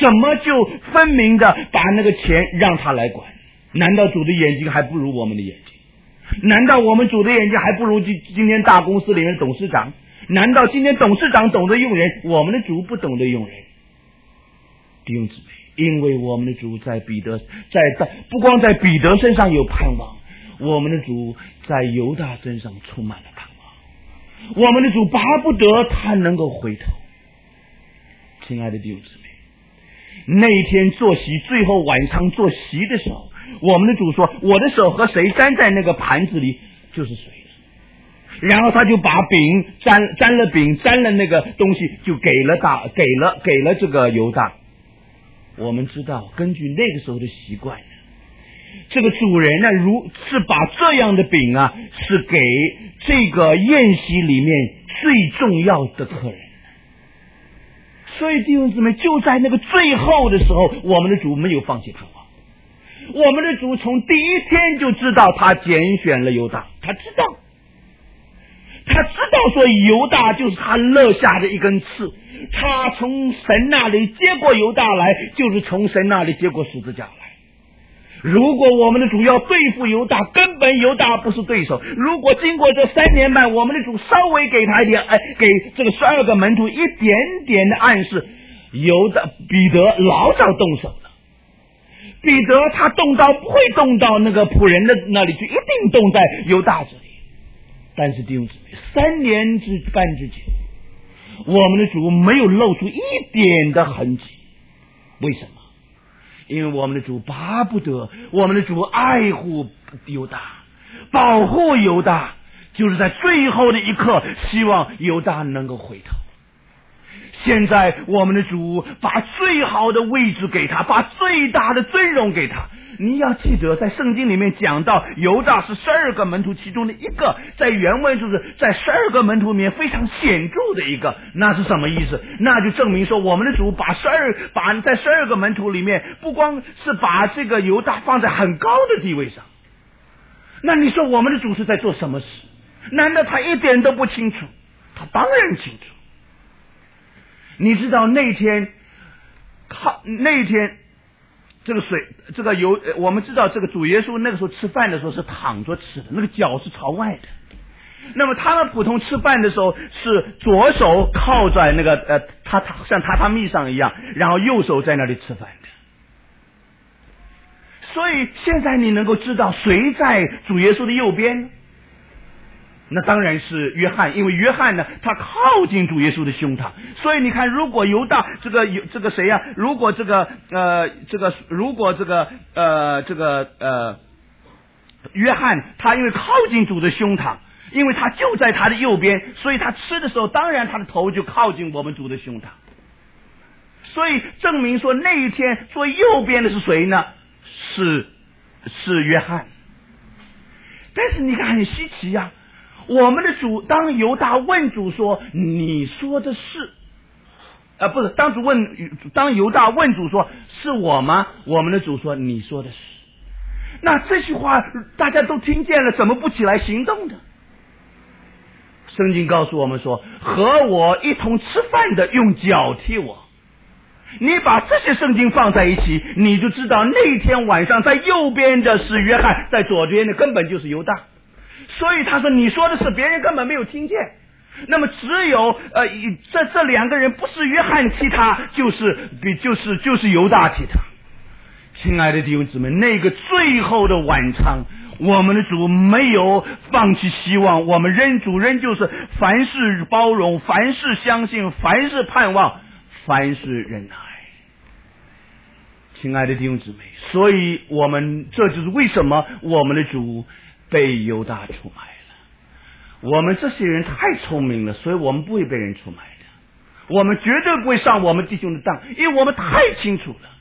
怎么就分明的把那个钱让他来管？难道主的眼睛还不如我们的眼睛？难道我们主的眼睛还不如今今天大公司里面的董事长？难道今天董事长懂得用人，我们的主不懂得用人？弟兄姊妹，因为我们的主在彼得，在不光在彼得身上有盼望，我们的主在犹大身上充满了盼望。我们的主巴不得他能够回头。亲爱的弟兄姊妹，那一天坐席，最后晚上坐席的时候，我们的主说，我的手和谁沾在那个盘子里就是谁了。然后他就把饼沾沾了饼沾了那个东西就给了大给了给了这个犹大。我们知道根据那个时候的习惯，这个主人呢，如是把这样的饼啊是给这个宴席里面最重要的客人。所以弟兄姊妹，就在那个最后的时候，我们的主没有放弃盼望。我们的主从第一天就知道他拣选了犹大，他知道他知道说犹大就是他肋下的一根刺，他从神那里接过犹大来，就是从神那里接过十字架来。如果我们的主要对付犹大，根本犹大不是对手。如果经过这三年半，我们的主稍微给他一点，哎，给这个十二个门徒一点点的暗示，犹大彼得老早动手了。彼得他动刀不会动到那个仆人的那里去，一定动在犹大这里。但是弟兄姊妹，三年之半之间，我们的主没有露出一点的痕迹。为什么？因为我们的主巴不得，我们的主爱护犹大，保护犹大，就是在最后的一刻希望犹大能够回头。现在我们的主把最好的位置给他，把最大的尊荣给他。你要记得，在圣经里面讲到犹大是十二个门徒其中的一个，在原文就是在十二个门徒里面非常显著的一个。那是什么意思？那就证明说，我们的主把十二把在十二个门徒里面，不光是把这个犹大放在很高的地位上。那你说我们的主是在做什么事？难道他一点都不清楚？他当然清楚。你知道那天靠那天这个水这个油，我们知道这个主耶稣那个时候吃饭的时候是躺着吃的，那个脚是朝外的。那么他们普通吃饭的时候是左手靠在那个呃榻榻像榻榻米上一样，然后右手在那里吃饭的。所以现在你能够知道谁在主耶稣的右边呢？那当然是约翰，因为约翰呢，他靠近主耶稣的胸膛，所以你看，如果犹大这个这个谁呀、啊？如果这个呃这个如果这个呃这个呃约翰，他因为靠近主的胸膛，因为他就在他的右边，所以他吃的时候，当然他的头就靠近我们主的胸膛。所以证明说那一天坐右边的是谁呢？是是约翰。但是你看很稀奇呀、啊。我们的主当犹大问主说你说的是呃不是当主问当犹大问主说是我吗？我们的主说你说的是。那这句话大家都听见了，怎么不起来行动的？圣经告诉我们说，和我一同吃饭的用脚踢我。你把这些圣经放在一起，你就知道那天晚上在右边的是约翰，在左边的根本就是犹大。所以他说你说的是，别人根本没有听见。那么只有呃这这两个人不是约翰踢他，就是就是就是犹大踢他。亲爱的弟兄姊妹，那个最后的晚餐，我们的主没有放弃希望，我们仍主仍旧是凡事包容，凡事相信，凡事盼望，凡事忍耐。亲爱的弟兄姊妹，所以我们这就是为什么我们的主被犹大出卖了。我们这些人太聪明了，所以我们不会被人出卖的。我们绝对不会上我们弟兄的当，因为我们太清楚了。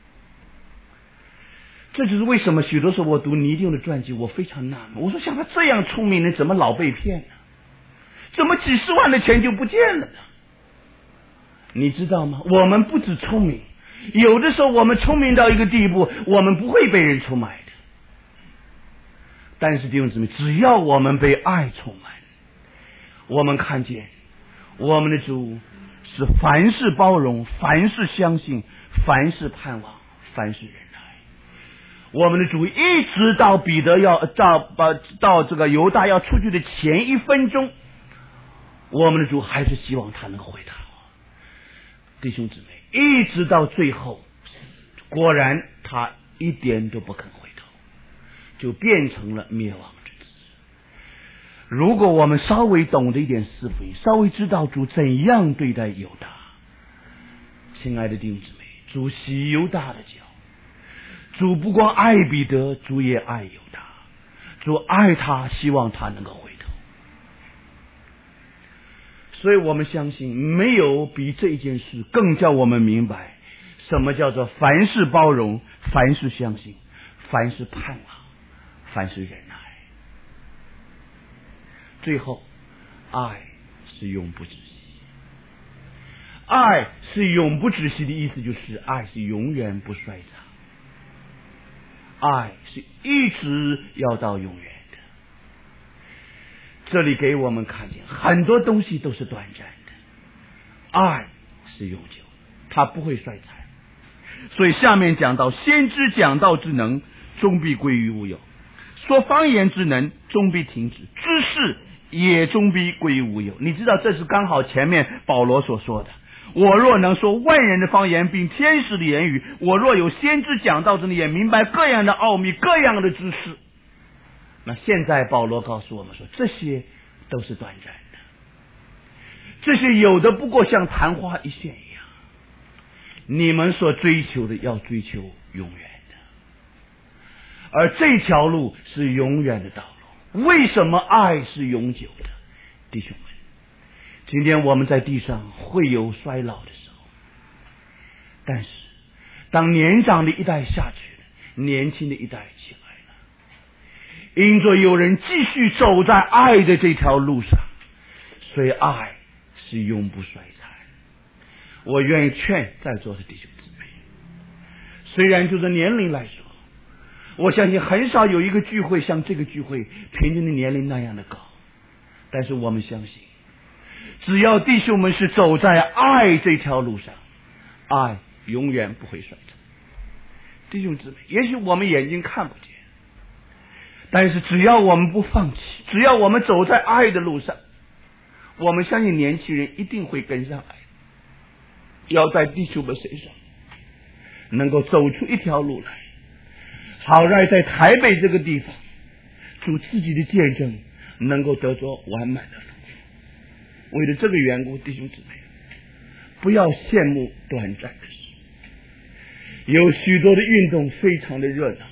这就是为什么许多时候我读尼丁的传记，我非常纳闷，我说像他这样聪明的，怎么老被骗呢？怎么几十万的钱就不见了呢？你知道吗？我们不止聪明，有的时候我们聪明到一个地步，我们不会被人出卖的。但是弟兄姊妹，只要我们被爱充满，我们看见我们的主是凡事包容，凡事相信， 凡事盼望，凡事忍耐。我们的主一直到彼得要到把到这个犹大要出去的前一分钟，我们的主还是希望他能回头。弟兄姊妹，一直到最后，果然他一点都不肯回头，就变成了灭亡之子。如果我们稍微懂得一点是非，稍微知道主怎样对待犹大，亲爱的弟兄姊妹，主洗犹大的脚，主不光爱彼得，主也爱犹大，主爱他，希望他能够回头。所以我们相信，没有比这件事更叫我们明白什么叫做凡事包容，凡事相信，凡事盼望，凡事忍耐。最后，爱是永不止息。爱是永不止息的意思就是爱是永远不衰长，爱是一直要到永远的。这里给我们看见很多东西都是短暂的，爱是永久，它不会衰残。所以下面讲到，先知讲道之能终必归于无有，说方言之能终必停止，知识也终必归于无有。你知道这是刚好前面保罗所说的，我若能说万人的方言并天使的言语，我若有先知讲道之能，也明白各样的奥秘，各样的知识。那现在保罗告诉我们说，这些都是短暂的，这些有的不过像昙花一现一样，你们所追求的要追求永远的，而这条路是永远的道路。为什么爱是永久的？弟兄们，今天我们在地上会有衰老的时候，但是当年长的一代下去了，年轻的一代起来了，因着有人继续走在爱的这条路上，所以爱是永不衰残。我愿意劝在座的弟兄姊妹，虽然就是年龄来说，我相信很少有一个聚会像这个聚会平均的年龄那样的高，但是我们相信，只要弟兄们是走在爱这条路上，爱永远不会衰残。弟兄姊妹，也许我们眼睛看不见，但是只要我们不放弃，只要我们走在爱的路上，我们相信年轻人一定会跟上来，要在弟兄们身上能够走出一条路来，好让在台北这个地方主自己的见证能够得着完满的丰富。为了这个缘故，弟兄姊妹，不要羡慕短暂的事，有许多的运动非常的热闹，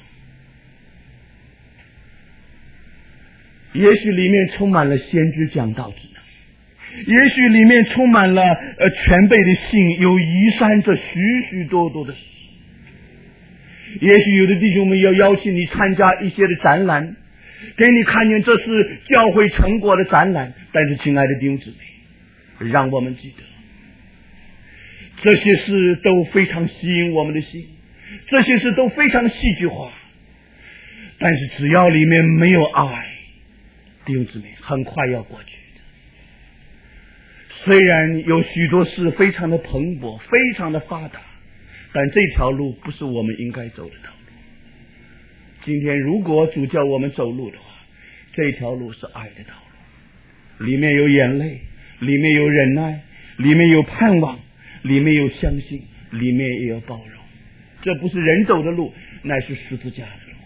也许里面充满了先知讲道之能，也许里面充满了呃全备的信，有移山这许许多多的事。也许有的弟兄们要邀请你参加一些的展览，给你看见这是教会成果的展览，但是亲爱的弟兄姊妹，让我们记得这些事都非常吸引我们的心，这些事都非常戏剧化，但是只要里面没有爱，弟兄姊妹，很快要过去的。虽然有许多事非常的蓬勃，非常的发达，但这条路不是我们应该走的道路。今天如果主叫我们走路的话，这条路是爱的道路，里面有眼泪，里面有忍耐，里面有盼望，里面有相信，里面也有包容。这不是人走的路，乃是十字架的路。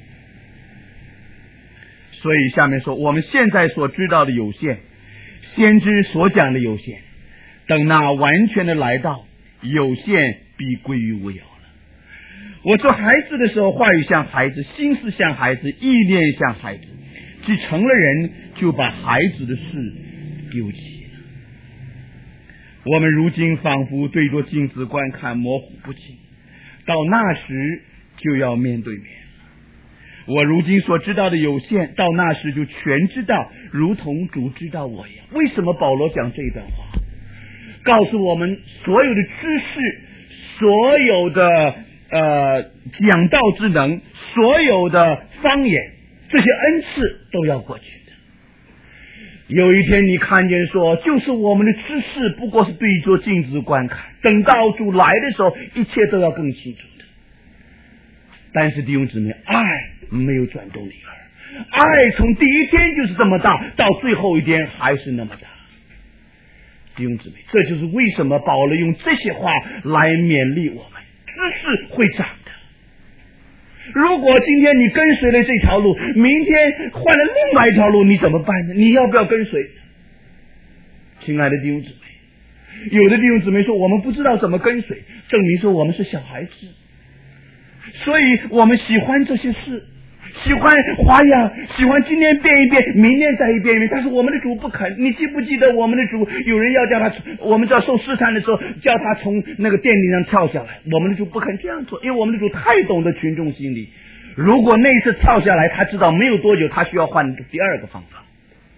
所以下面说，我们现在所知道的有限，先知所讲的有限，等那完全的来到，有限必归于无有了。我做孩子的时候，话语像孩子，心思像孩子，意念像孩子，既成了人，就把孩子的事丢弃了。我们如今仿佛对着镜子观看，模糊不清，到那时就要面对面了。我如今所知道的有限，到那时就全知道，如同主知道我一样。为什么保罗讲这一段话？告诉我们，所有的知识，所有的呃讲道之能，所有的方言，这些恩赐都要过去的。 有一天你看见说，就是我们的知识不过是对着镜子观看，等到主来的时候，一切都要更清楚的。但是弟兄姊妹，爱没有转动灵儿，爱从第一天就是这么大，到最后一天还是那么大。弟兄姊妹，这就是为什么保罗用这些话来勉励我们，知识会长的。如果今天你跟随了这条路，明天换了另外一条路，你怎么办呢？你要不要跟随？亲爱的弟兄姊妹，有的弟兄姊妹说我们不知道怎么跟随，证明说我们是小孩子，所以我们喜欢这些事，喜欢花样，喜欢今天变一变，明天再一变一变。但是我们的主不肯。你记不记得我们的主有人要叫他，我们叫受试探的时候叫他从那个殿顶上跳下来，我们的主不肯这样做，因为我们的主太懂得群众心理。如果那一次跳下来，他知道没有多久他需要换第二个方法，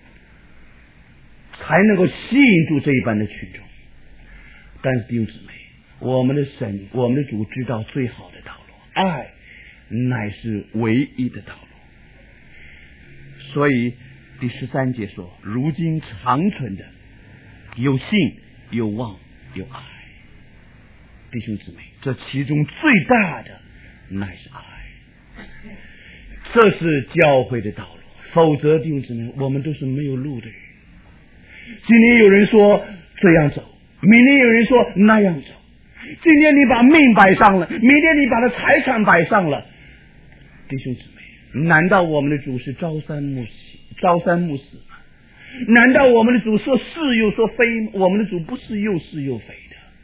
才能够吸引住这一般的群众。但是弟兄姊妹，我们的神，我们的主知道最好的道路，爱乃是唯一的道路。所以第十三节说，如今长存的有信有望有爱。弟兄姊妹，这其中最大的乃是爱，这是教会的道路。否则弟兄姊妹，我们都是没有路的人。今天有人说这样走，明天有人说那样走，今天你把命摆上了，明天你把他财产摆上了。弟兄姊妹，难道我们的主是朝三暮四朝三暮四吗？难道我们的主说是又说非吗？我们的主不是又是又非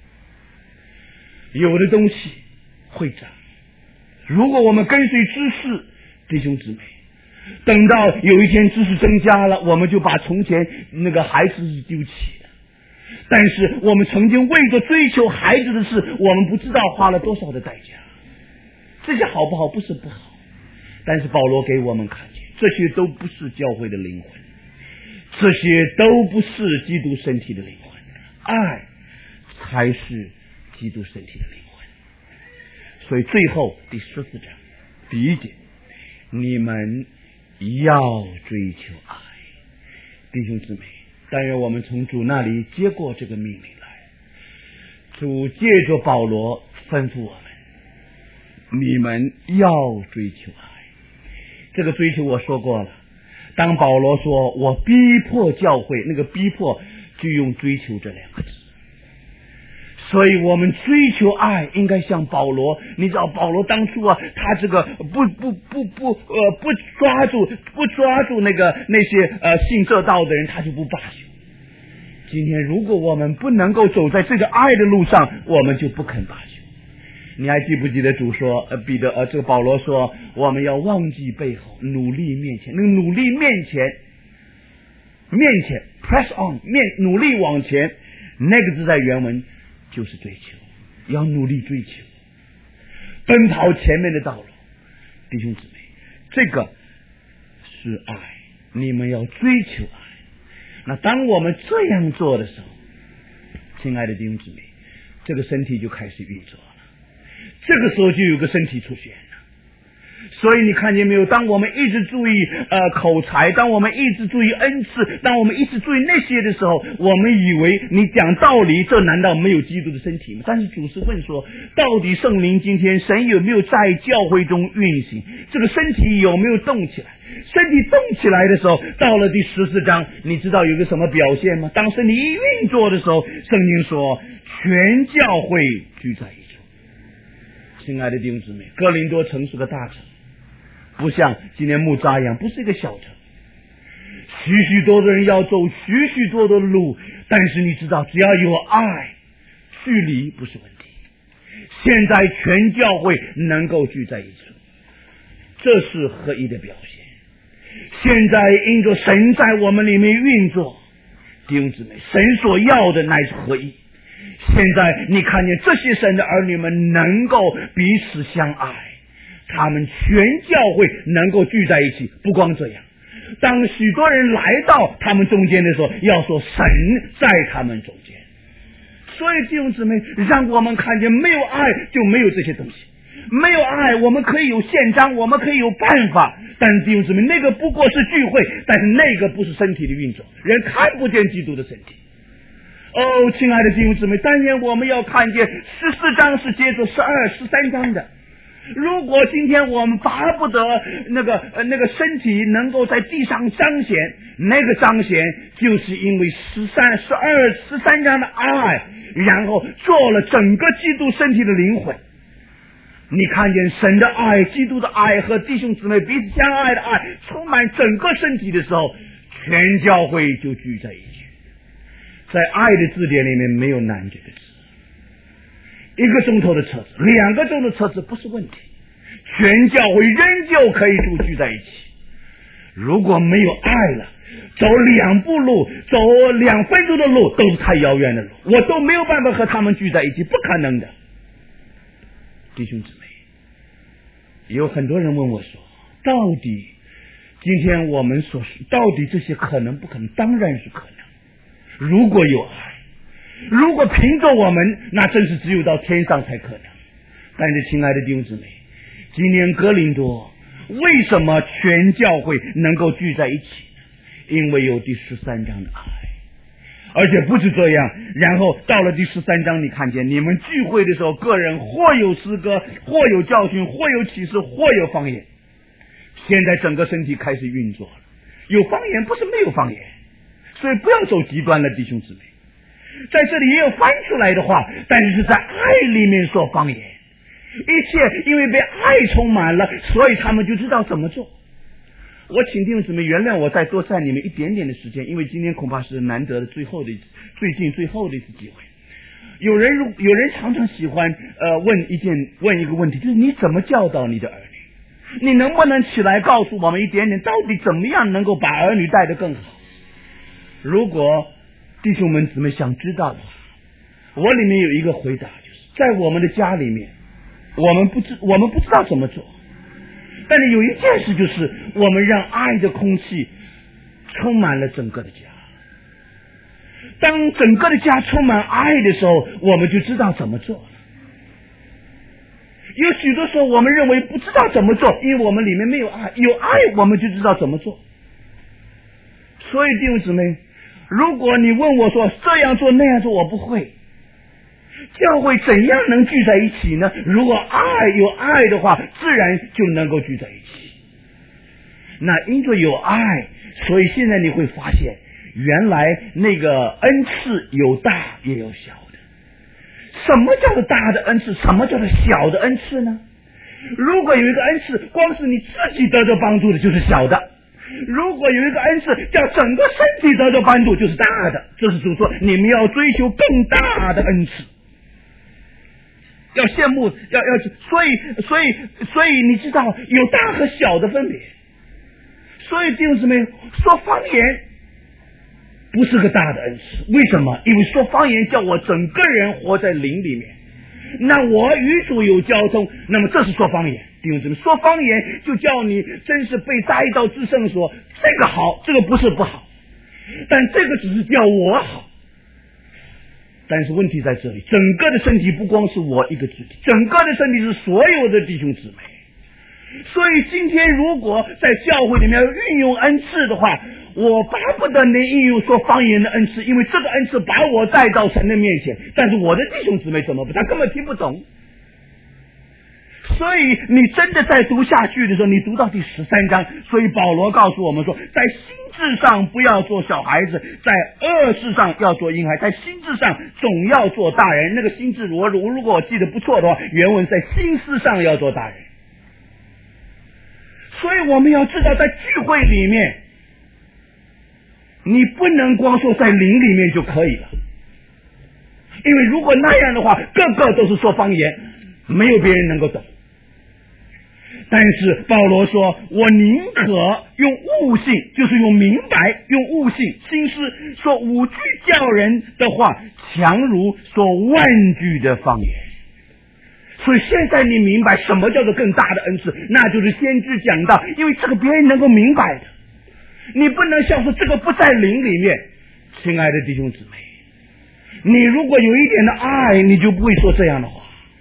的。有的东西会长，如果我们跟随知识，弟兄姊妹，等到有一天知识增加了，我们就把从前那个孩子是丢弃的。但是我们曾经为着追求孩子的事，我们不知道花了多少的代价。这些好不好？不是不好，但是保罗给我们看见，这些都不是教会的灵魂，这些都不是基督身体的灵魂，爱才是基督身体的灵魂。所以最后第十四章第一节，你们要追求爱。弟兄姊妹，但愿我们从主那里接过这个命令来。主借着保罗吩咐我们，你们要追求爱。这个追求我说过了，当保罗说我逼迫教会，那个逼迫就用追求这两个字。所以我们追求爱应该像保罗，你知道保罗当初啊，他这个不不不不呃不抓住不抓住那个那些呃信这道的人，他就不罢休。今天如果我们不能够走在这个爱的路上，我们就不肯罢休。你还记不记得主说呃彼得呃这个保罗说，我们要忘记背后，努力面前。那个努力面前面前 press on 面努力往前，那个字在原文就是追求，要努力追求，奔跑前面的道路。弟兄姊妹，这个是爱，你们要追求爱。那当我们这样做的时候，亲爱的弟兄姊妹，这个身体就开始运作了，这个时候就有个身体出现了。所以你看见没有，当我们一直注意呃口才，当我们一直注意恩赐，当我们一直注意那些的时候，我们以为你讲道理，这难道没有基督的身体吗？但是主是问说，到底圣灵今天神有没有在教会中运行？这个身体有没有动起来？身体动起来的时候，到了第十四章，你知道有个什么表现吗？当身体一运作的时候，圣经说全教会聚在一处。亲爱的弟兄姊妹，哥林多城是个大城，不像今天木扎一样，不是一个小城，许许多多人要走许许多多的路，但是你知道，只要有爱，距离不是问题。现在全教会能够聚在一处，这是合一的表现。现在因着神在我们里面运作，弟兄姊妹，神所要的乃是合一。现在你看见这些神的儿女们能够彼此相爱，他们全教会能够聚在一起。不光这样，当许多人来到他们中间的时候，要说神在他们中间。所以弟兄姊妹，让我们看见没有爱就没有这些东西。 没有爱，我们可以有宪章，我们可以有办法，但是弟兄姊妹，那个不过是聚会，但是那个不是身体的运作，人看不见基督的身体。哦，亲爱的弟兄姊妹，但愿我们要看见十四章是接着十二、十三章的。如果今天我们巴不得那个呃那个身体能够在地上彰显，那个彰显就是因为十三、十二、十三章的爱，然后做了整个基督身体的灵魂。你看见神的爱、基督的爱和弟兄姊妹彼此相爱的爱充满整个身体的时候，全教会就聚在一起。在爱的字典里面没有难这个字，一个钟头的车子，两个钟的车子不是问题，全教会仍旧可以都聚在一起。如果没有爱了，走两步路，走两分钟的路都是太遥远的路，我都没有办法和他们聚在一起，不可能的。弟兄姊妹，有很多人问我说，到底今天我们所说，到底这些可能不可能？当然是可能。如果有爱，如果凭着我们，那真是只有到天上才可能。但是亲爱的弟兄姊妹，今年哥林多为什么全教会能够聚在一起呢？因为有第十三章的爱。而且不是这样，然后到了第十三章，你看见你们聚会的时候，个人或有诗歌，或有教训，或有启示，或有方言。现在整个身体开始运作了，有方言不是没有方言，所以不要走极端了，弟兄姊妹。在这里也有翻出来的话，但是是在爱里面说方言。一切因为被爱充满了，所以他们就知道怎么做。我请弟兄姊妹原谅我再多占你们一点点的时间，因为今天恐怕是难得的最后的最近最后的一次机会。有人有人常常喜欢呃问一件问一个问题，就是你怎么教导你的儿女？你能不能起来告诉我们一点点，到底怎么样能够把儿女带得更好？如果弟兄们姊妹想知道的话，我里面有一个回答，就是在我们的家里面，我们不知我们不知道怎么做。但是有一件事，就是我们让爱的空气充满了整个的家。当整个的家充满爱的时候，我们就知道怎么做了。有许多时候我们认为不知道怎么做，因为我们里面没有爱，有爱我们就知道怎么做。所以弟兄姊妹，如果你问我说这样做那样做，我不会。教会怎样能聚在一起呢？如果爱有爱的话，自然就能够聚在一起。那因着有爱，所以现在你会发现，原来那个恩赐有大也有小的。什么叫做大的恩赐？什么叫做小的恩赐呢？如果有一个恩赐光是你自己得到帮助的，就是小的；如果有一个恩赐叫整个身体得到帮助，就是大的。这是主说你们要追求更大的恩赐，要羡慕，要要，所以所以所以你知道有大和小的分别。所以弟兄姊妹，说方言不是个大的恩赐，为什么？因为说方言叫我整个人活在灵里面，那我与主有交通，那么这是说方言。弟兄姊妹，说方言就叫你真是被带到至圣所，这个好，这个不是不好，但这个只是叫我好。但是问题在这里，整个的身体不光是我一个肢体，整个的身体是所有的弟兄姊妹。所以今天如果在教会里面运用恩赐的话，我巴不得能运用说方言的恩赐，因为这个恩赐把我带到神的面前。但是我的弟兄姊妹怎么不？他根本听不懂。所以你真的在读下去的时候，你读到第十三章，所以保罗告诉我们说，在心智上不要做小孩子，在恶事上要做婴孩，在心智上总要做大人。那个心智，我如果我记得不错的话，原文在心思上要做大人。所以我们要知道，在聚会里面，你不能光说在灵里面就可以了，因为如果那样的话，个个都是说方言，没有别人能够懂。但是保罗说，我宁可用悟性，就是用明白，用悟性心思说五句叫人的话，强如说万句的方言。所以现在你明白什么叫做更大的恩赐，那就是先知讲到，因为这个别人能够明白的，你不能像说这个不在灵里面。亲爱的弟兄姊妹，你如果有一点的爱，你就不会说这样的话。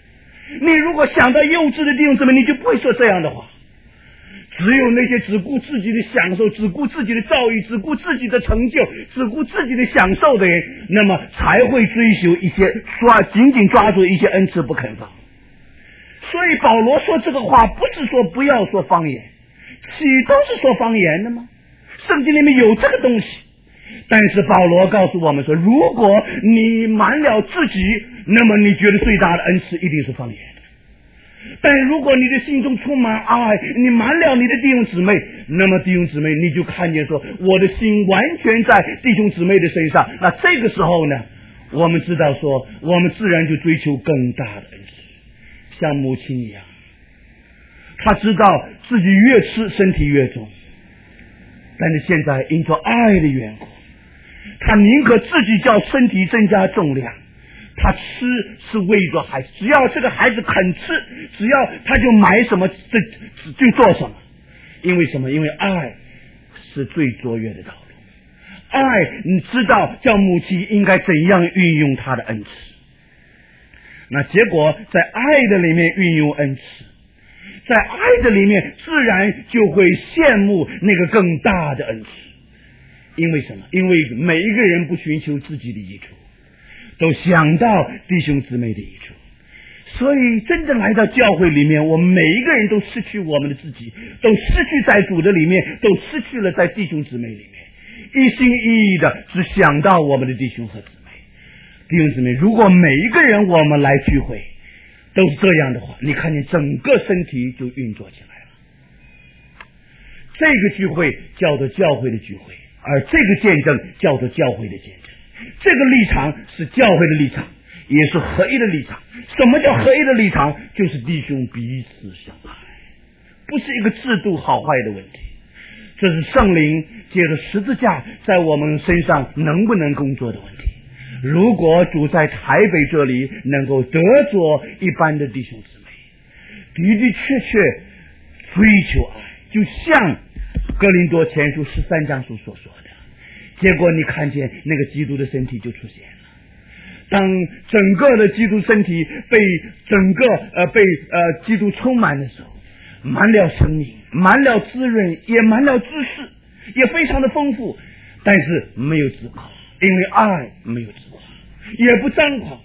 你如果想到幼稚的弟兄姊妹，你就不会说这样的话。只有那些只顾自己的享受，只顾自己的造诣，只顾自己的成就，只顾自己的享受的人，那么才会追求一些抓紧紧抓住一些恩赐不肯放。所以保罗说这个话不是说不要说方言，岂都是说方言的吗？圣经里面有这个东西。但是保罗告诉我们说，如果你瞒了自己，那么你觉得最大的恩赐一定是方言。但如果你的心中充满爱，你瞒了你的弟兄姊妹，那么弟兄姊妹你就看见说，我的心完全在弟兄姊妹的身上。那这个时候呢，我们知道说，我们自然就追求更大的恩赐，像母亲一样，她知道自己越吃身体越重，但是现在因着爱的缘故，她宁可自己叫身体增加重量，他吃是为着孩子，只要这个孩子肯吃，只要他就买什么这就做什么。因为什么？因为爱是最卓越的道路。爱你知道叫母亲应该怎样运用他的恩赐，那结果在爱的里面运用恩赐，在爱的里面自然就会羡慕那个更大的恩赐。因为什么？因为每一个人不寻求自己的益处，都想到弟兄姊妹的益处。所以真正来到教会里面，我们每一个人都失去我们的自己，都失去在主的里面，都失去了在弟兄姊妹里面，一心一意的只想到我们的弟兄和姊妹。弟兄姊妹，如果每一个人我们来聚会都是这样的话，你看见整个身体就运作起来了。这个聚会叫做教会的聚会，而这个见证叫做教会的见证。这个立场是教会的立场，也是合一的立场。什么叫合一的立场？就是弟兄彼此相爱，不是一个制度好坏的问题。这是圣灵借着十字架在我们身上能不能工作的问题。如果主在台北这里能够得着一般的弟兄姊妹，的的确确追求爱，就像哥林多前书十三章所说的，结果你看见那个基督的身体就出现了。当整个的基督身体被整个呃被呃基督充满的时候，满了生命，满了滋润，也满了知识，也非常的丰富，但是没有自夸，因为爱没有自夸，也不张狂，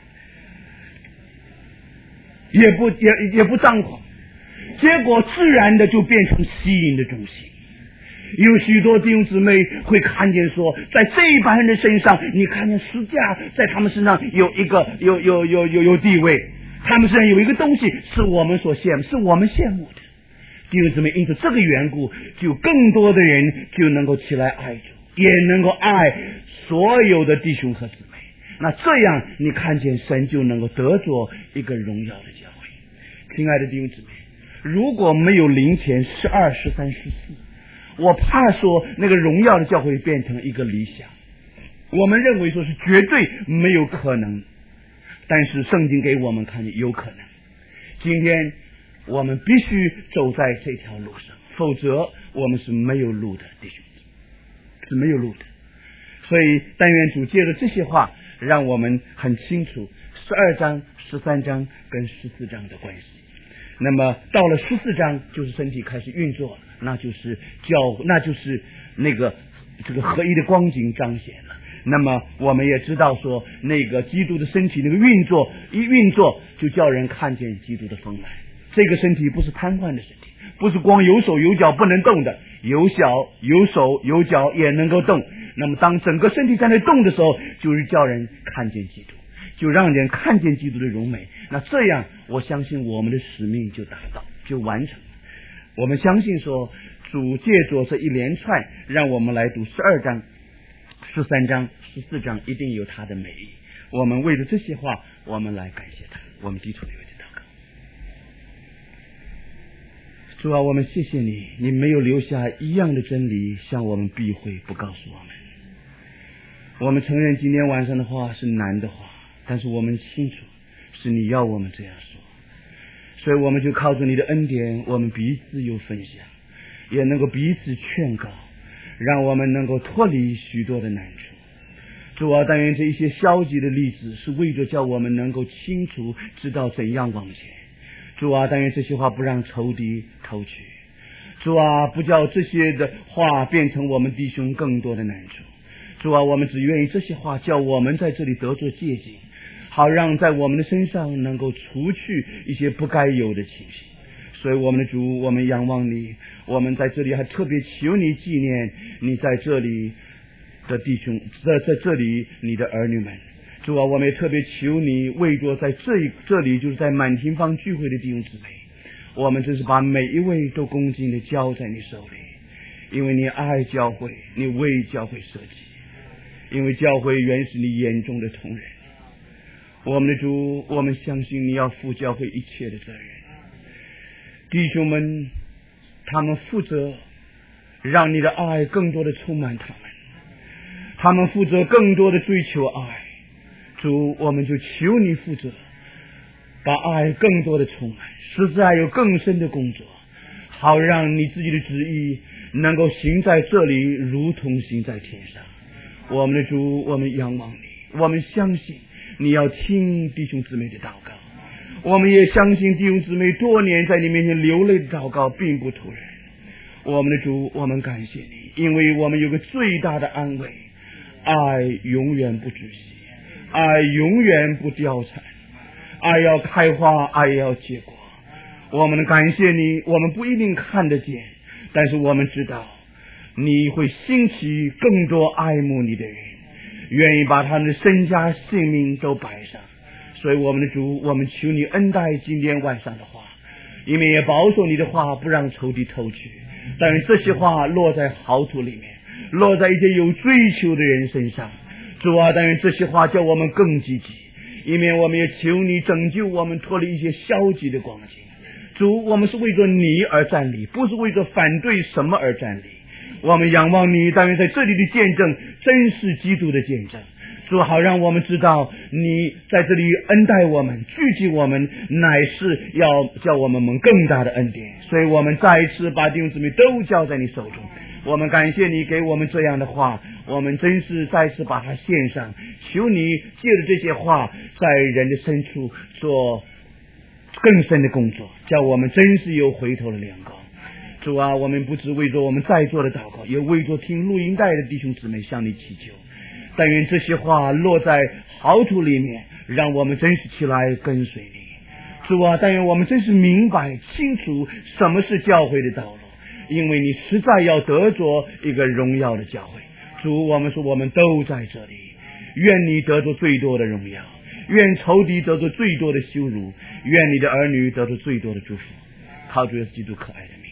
也不也也不张狂，结果自然的就变成吸引的中心。有许多弟兄姊妹会看见说，在这一班人的身上，你看见十架在他们身上有一个有有有有有地位，他们身上有一个东西是我们所羡慕，是我们羡慕的。弟兄姊妹，因此这个缘故，就更多的人就能够起来爱主，也能够爱所有的弟兄和姊妹。那这样你看见神就能够得着一个荣耀的教会。亲爱的弟兄姊妹，如果没有零前十二、十三、十四，我怕说那个荣耀的教会变成一个理想，我们认为说是绝对没有可能，但是圣经给我们看见有可能。今天我们必须走在这条路上，否则我们是没有路的，弟兄是没有路的。所以但愿主借着这些话让我们很清楚十二章、十三章跟十四章的关系。那么到了十四章，就是身体开始运作，那就是教，那就是那个这个合一的光景彰显了。那么我们也知道说，那个基督的身体那个运作一运作，就叫人看见基督的丰满。这个身体不是瘫痪的身体，不是光有手有脚不能动的，有脚有手有脚也能够动。那么当整个身体在那动的时候，就是叫人看见基督，就让人看见基督的荣美。那这样我相信我们的使命就达到，就完成了。我们相信说，主借着这一连串让我们来读十二章、十三章、十四章，一定有他的美意。我们为了这些话，我们来感谢他。我们低头为这祷告。主啊，我们谢谢你，你没有留下一样的真理向我们避讳，不告诉我们。我们承认今天晚上的话是难的话，但是我们清楚是你要我们这样说，所以我们就靠着你的恩典，我们彼此有分享，也能够彼此劝告，让我们能够脱离许多的难处。 主啊，但愿这一些消极的例子是为着叫我们能够清楚知道怎样往前。主啊，但愿这些话不让仇敌偷取。主啊，不叫这些的话变成我们弟兄更多的难处。主啊，我们只愿意这些话叫我们在这里得做借鉴，好让在我们的身上能够除去一些不该有的情形。所以我们的主，我们仰望你，我们在这里还特别求你纪念你在这里的弟兄，在在这里你的儿女们。主啊，我们也特别求你为着在这一这里就是在满庭坊聚会的弟兄姊妹，我们真是把每一位都恭敬的交在你手里，因为你爱教会，你为教会设计，因为教会原是你眼中的同人。我们的主，我们相信你要负教会一切的责任。弟兄们，他们负责让你的爱更多的充满他们，他们负责更多的追求爱。主，我们就求你负责把爱更多的充满，实在有更深的工作，好让你自己的旨意能够行在这里如同行在天上。我们的主，我们仰望你，我们相信你要听弟兄姊妹的祷告，我们也相信弟兄姊妹多年在你面前流泪的祷告并不突然。我们的主，我们感谢你，因为我们有个最大的安慰，爱永远不止息，爱永远不凋残，爱要开花，爱要结果。我们感谢你，我们不一定看得见，但是我们知道你会兴起更多爱慕你的人，愿意把他们的身家性命都摆上。所以我们的主，我们求你恩待今天晚上的话，因为也保守你的话不让仇敌偷取，但是这些话落在好土里面，落在一些有追求的人身上。主啊，但愿这些话叫我们更积极，因为我们也求你拯救我们脱离一些消极的光景。主，我们是为着你而站立，不是为着反对什么而站立。我们仰望你，但愿在这里的见证真是基督的见证。主，好让我们知道你在这里恩待我们，聚集我们，乃是要叫我们蒙更大的恩典。所以我们再一次把弟兄姊妹都交在你手中。我们感谢你给我们这样的话，我们真是再次把它献上，求你借着这些话在人的深处做更深的工作，叫我们真是有回头的亮光。主啊，我们不只为着我们在座的祷告，也为着听录音带的弟兄姊妹向你祈求。但愿这些话落在好土里面，让我们真是起来跟随你。主啊，但愿我们真是明白清楚什么是教会的道路，因为你实在要得着一个荣耀的教会。主，我们说我们都在这里，愿你得着最多的荣耀，愿仇敌得着最多的羞辱，愿你的儿女得着最多的祝福。靠主耶稣基督可爱的名。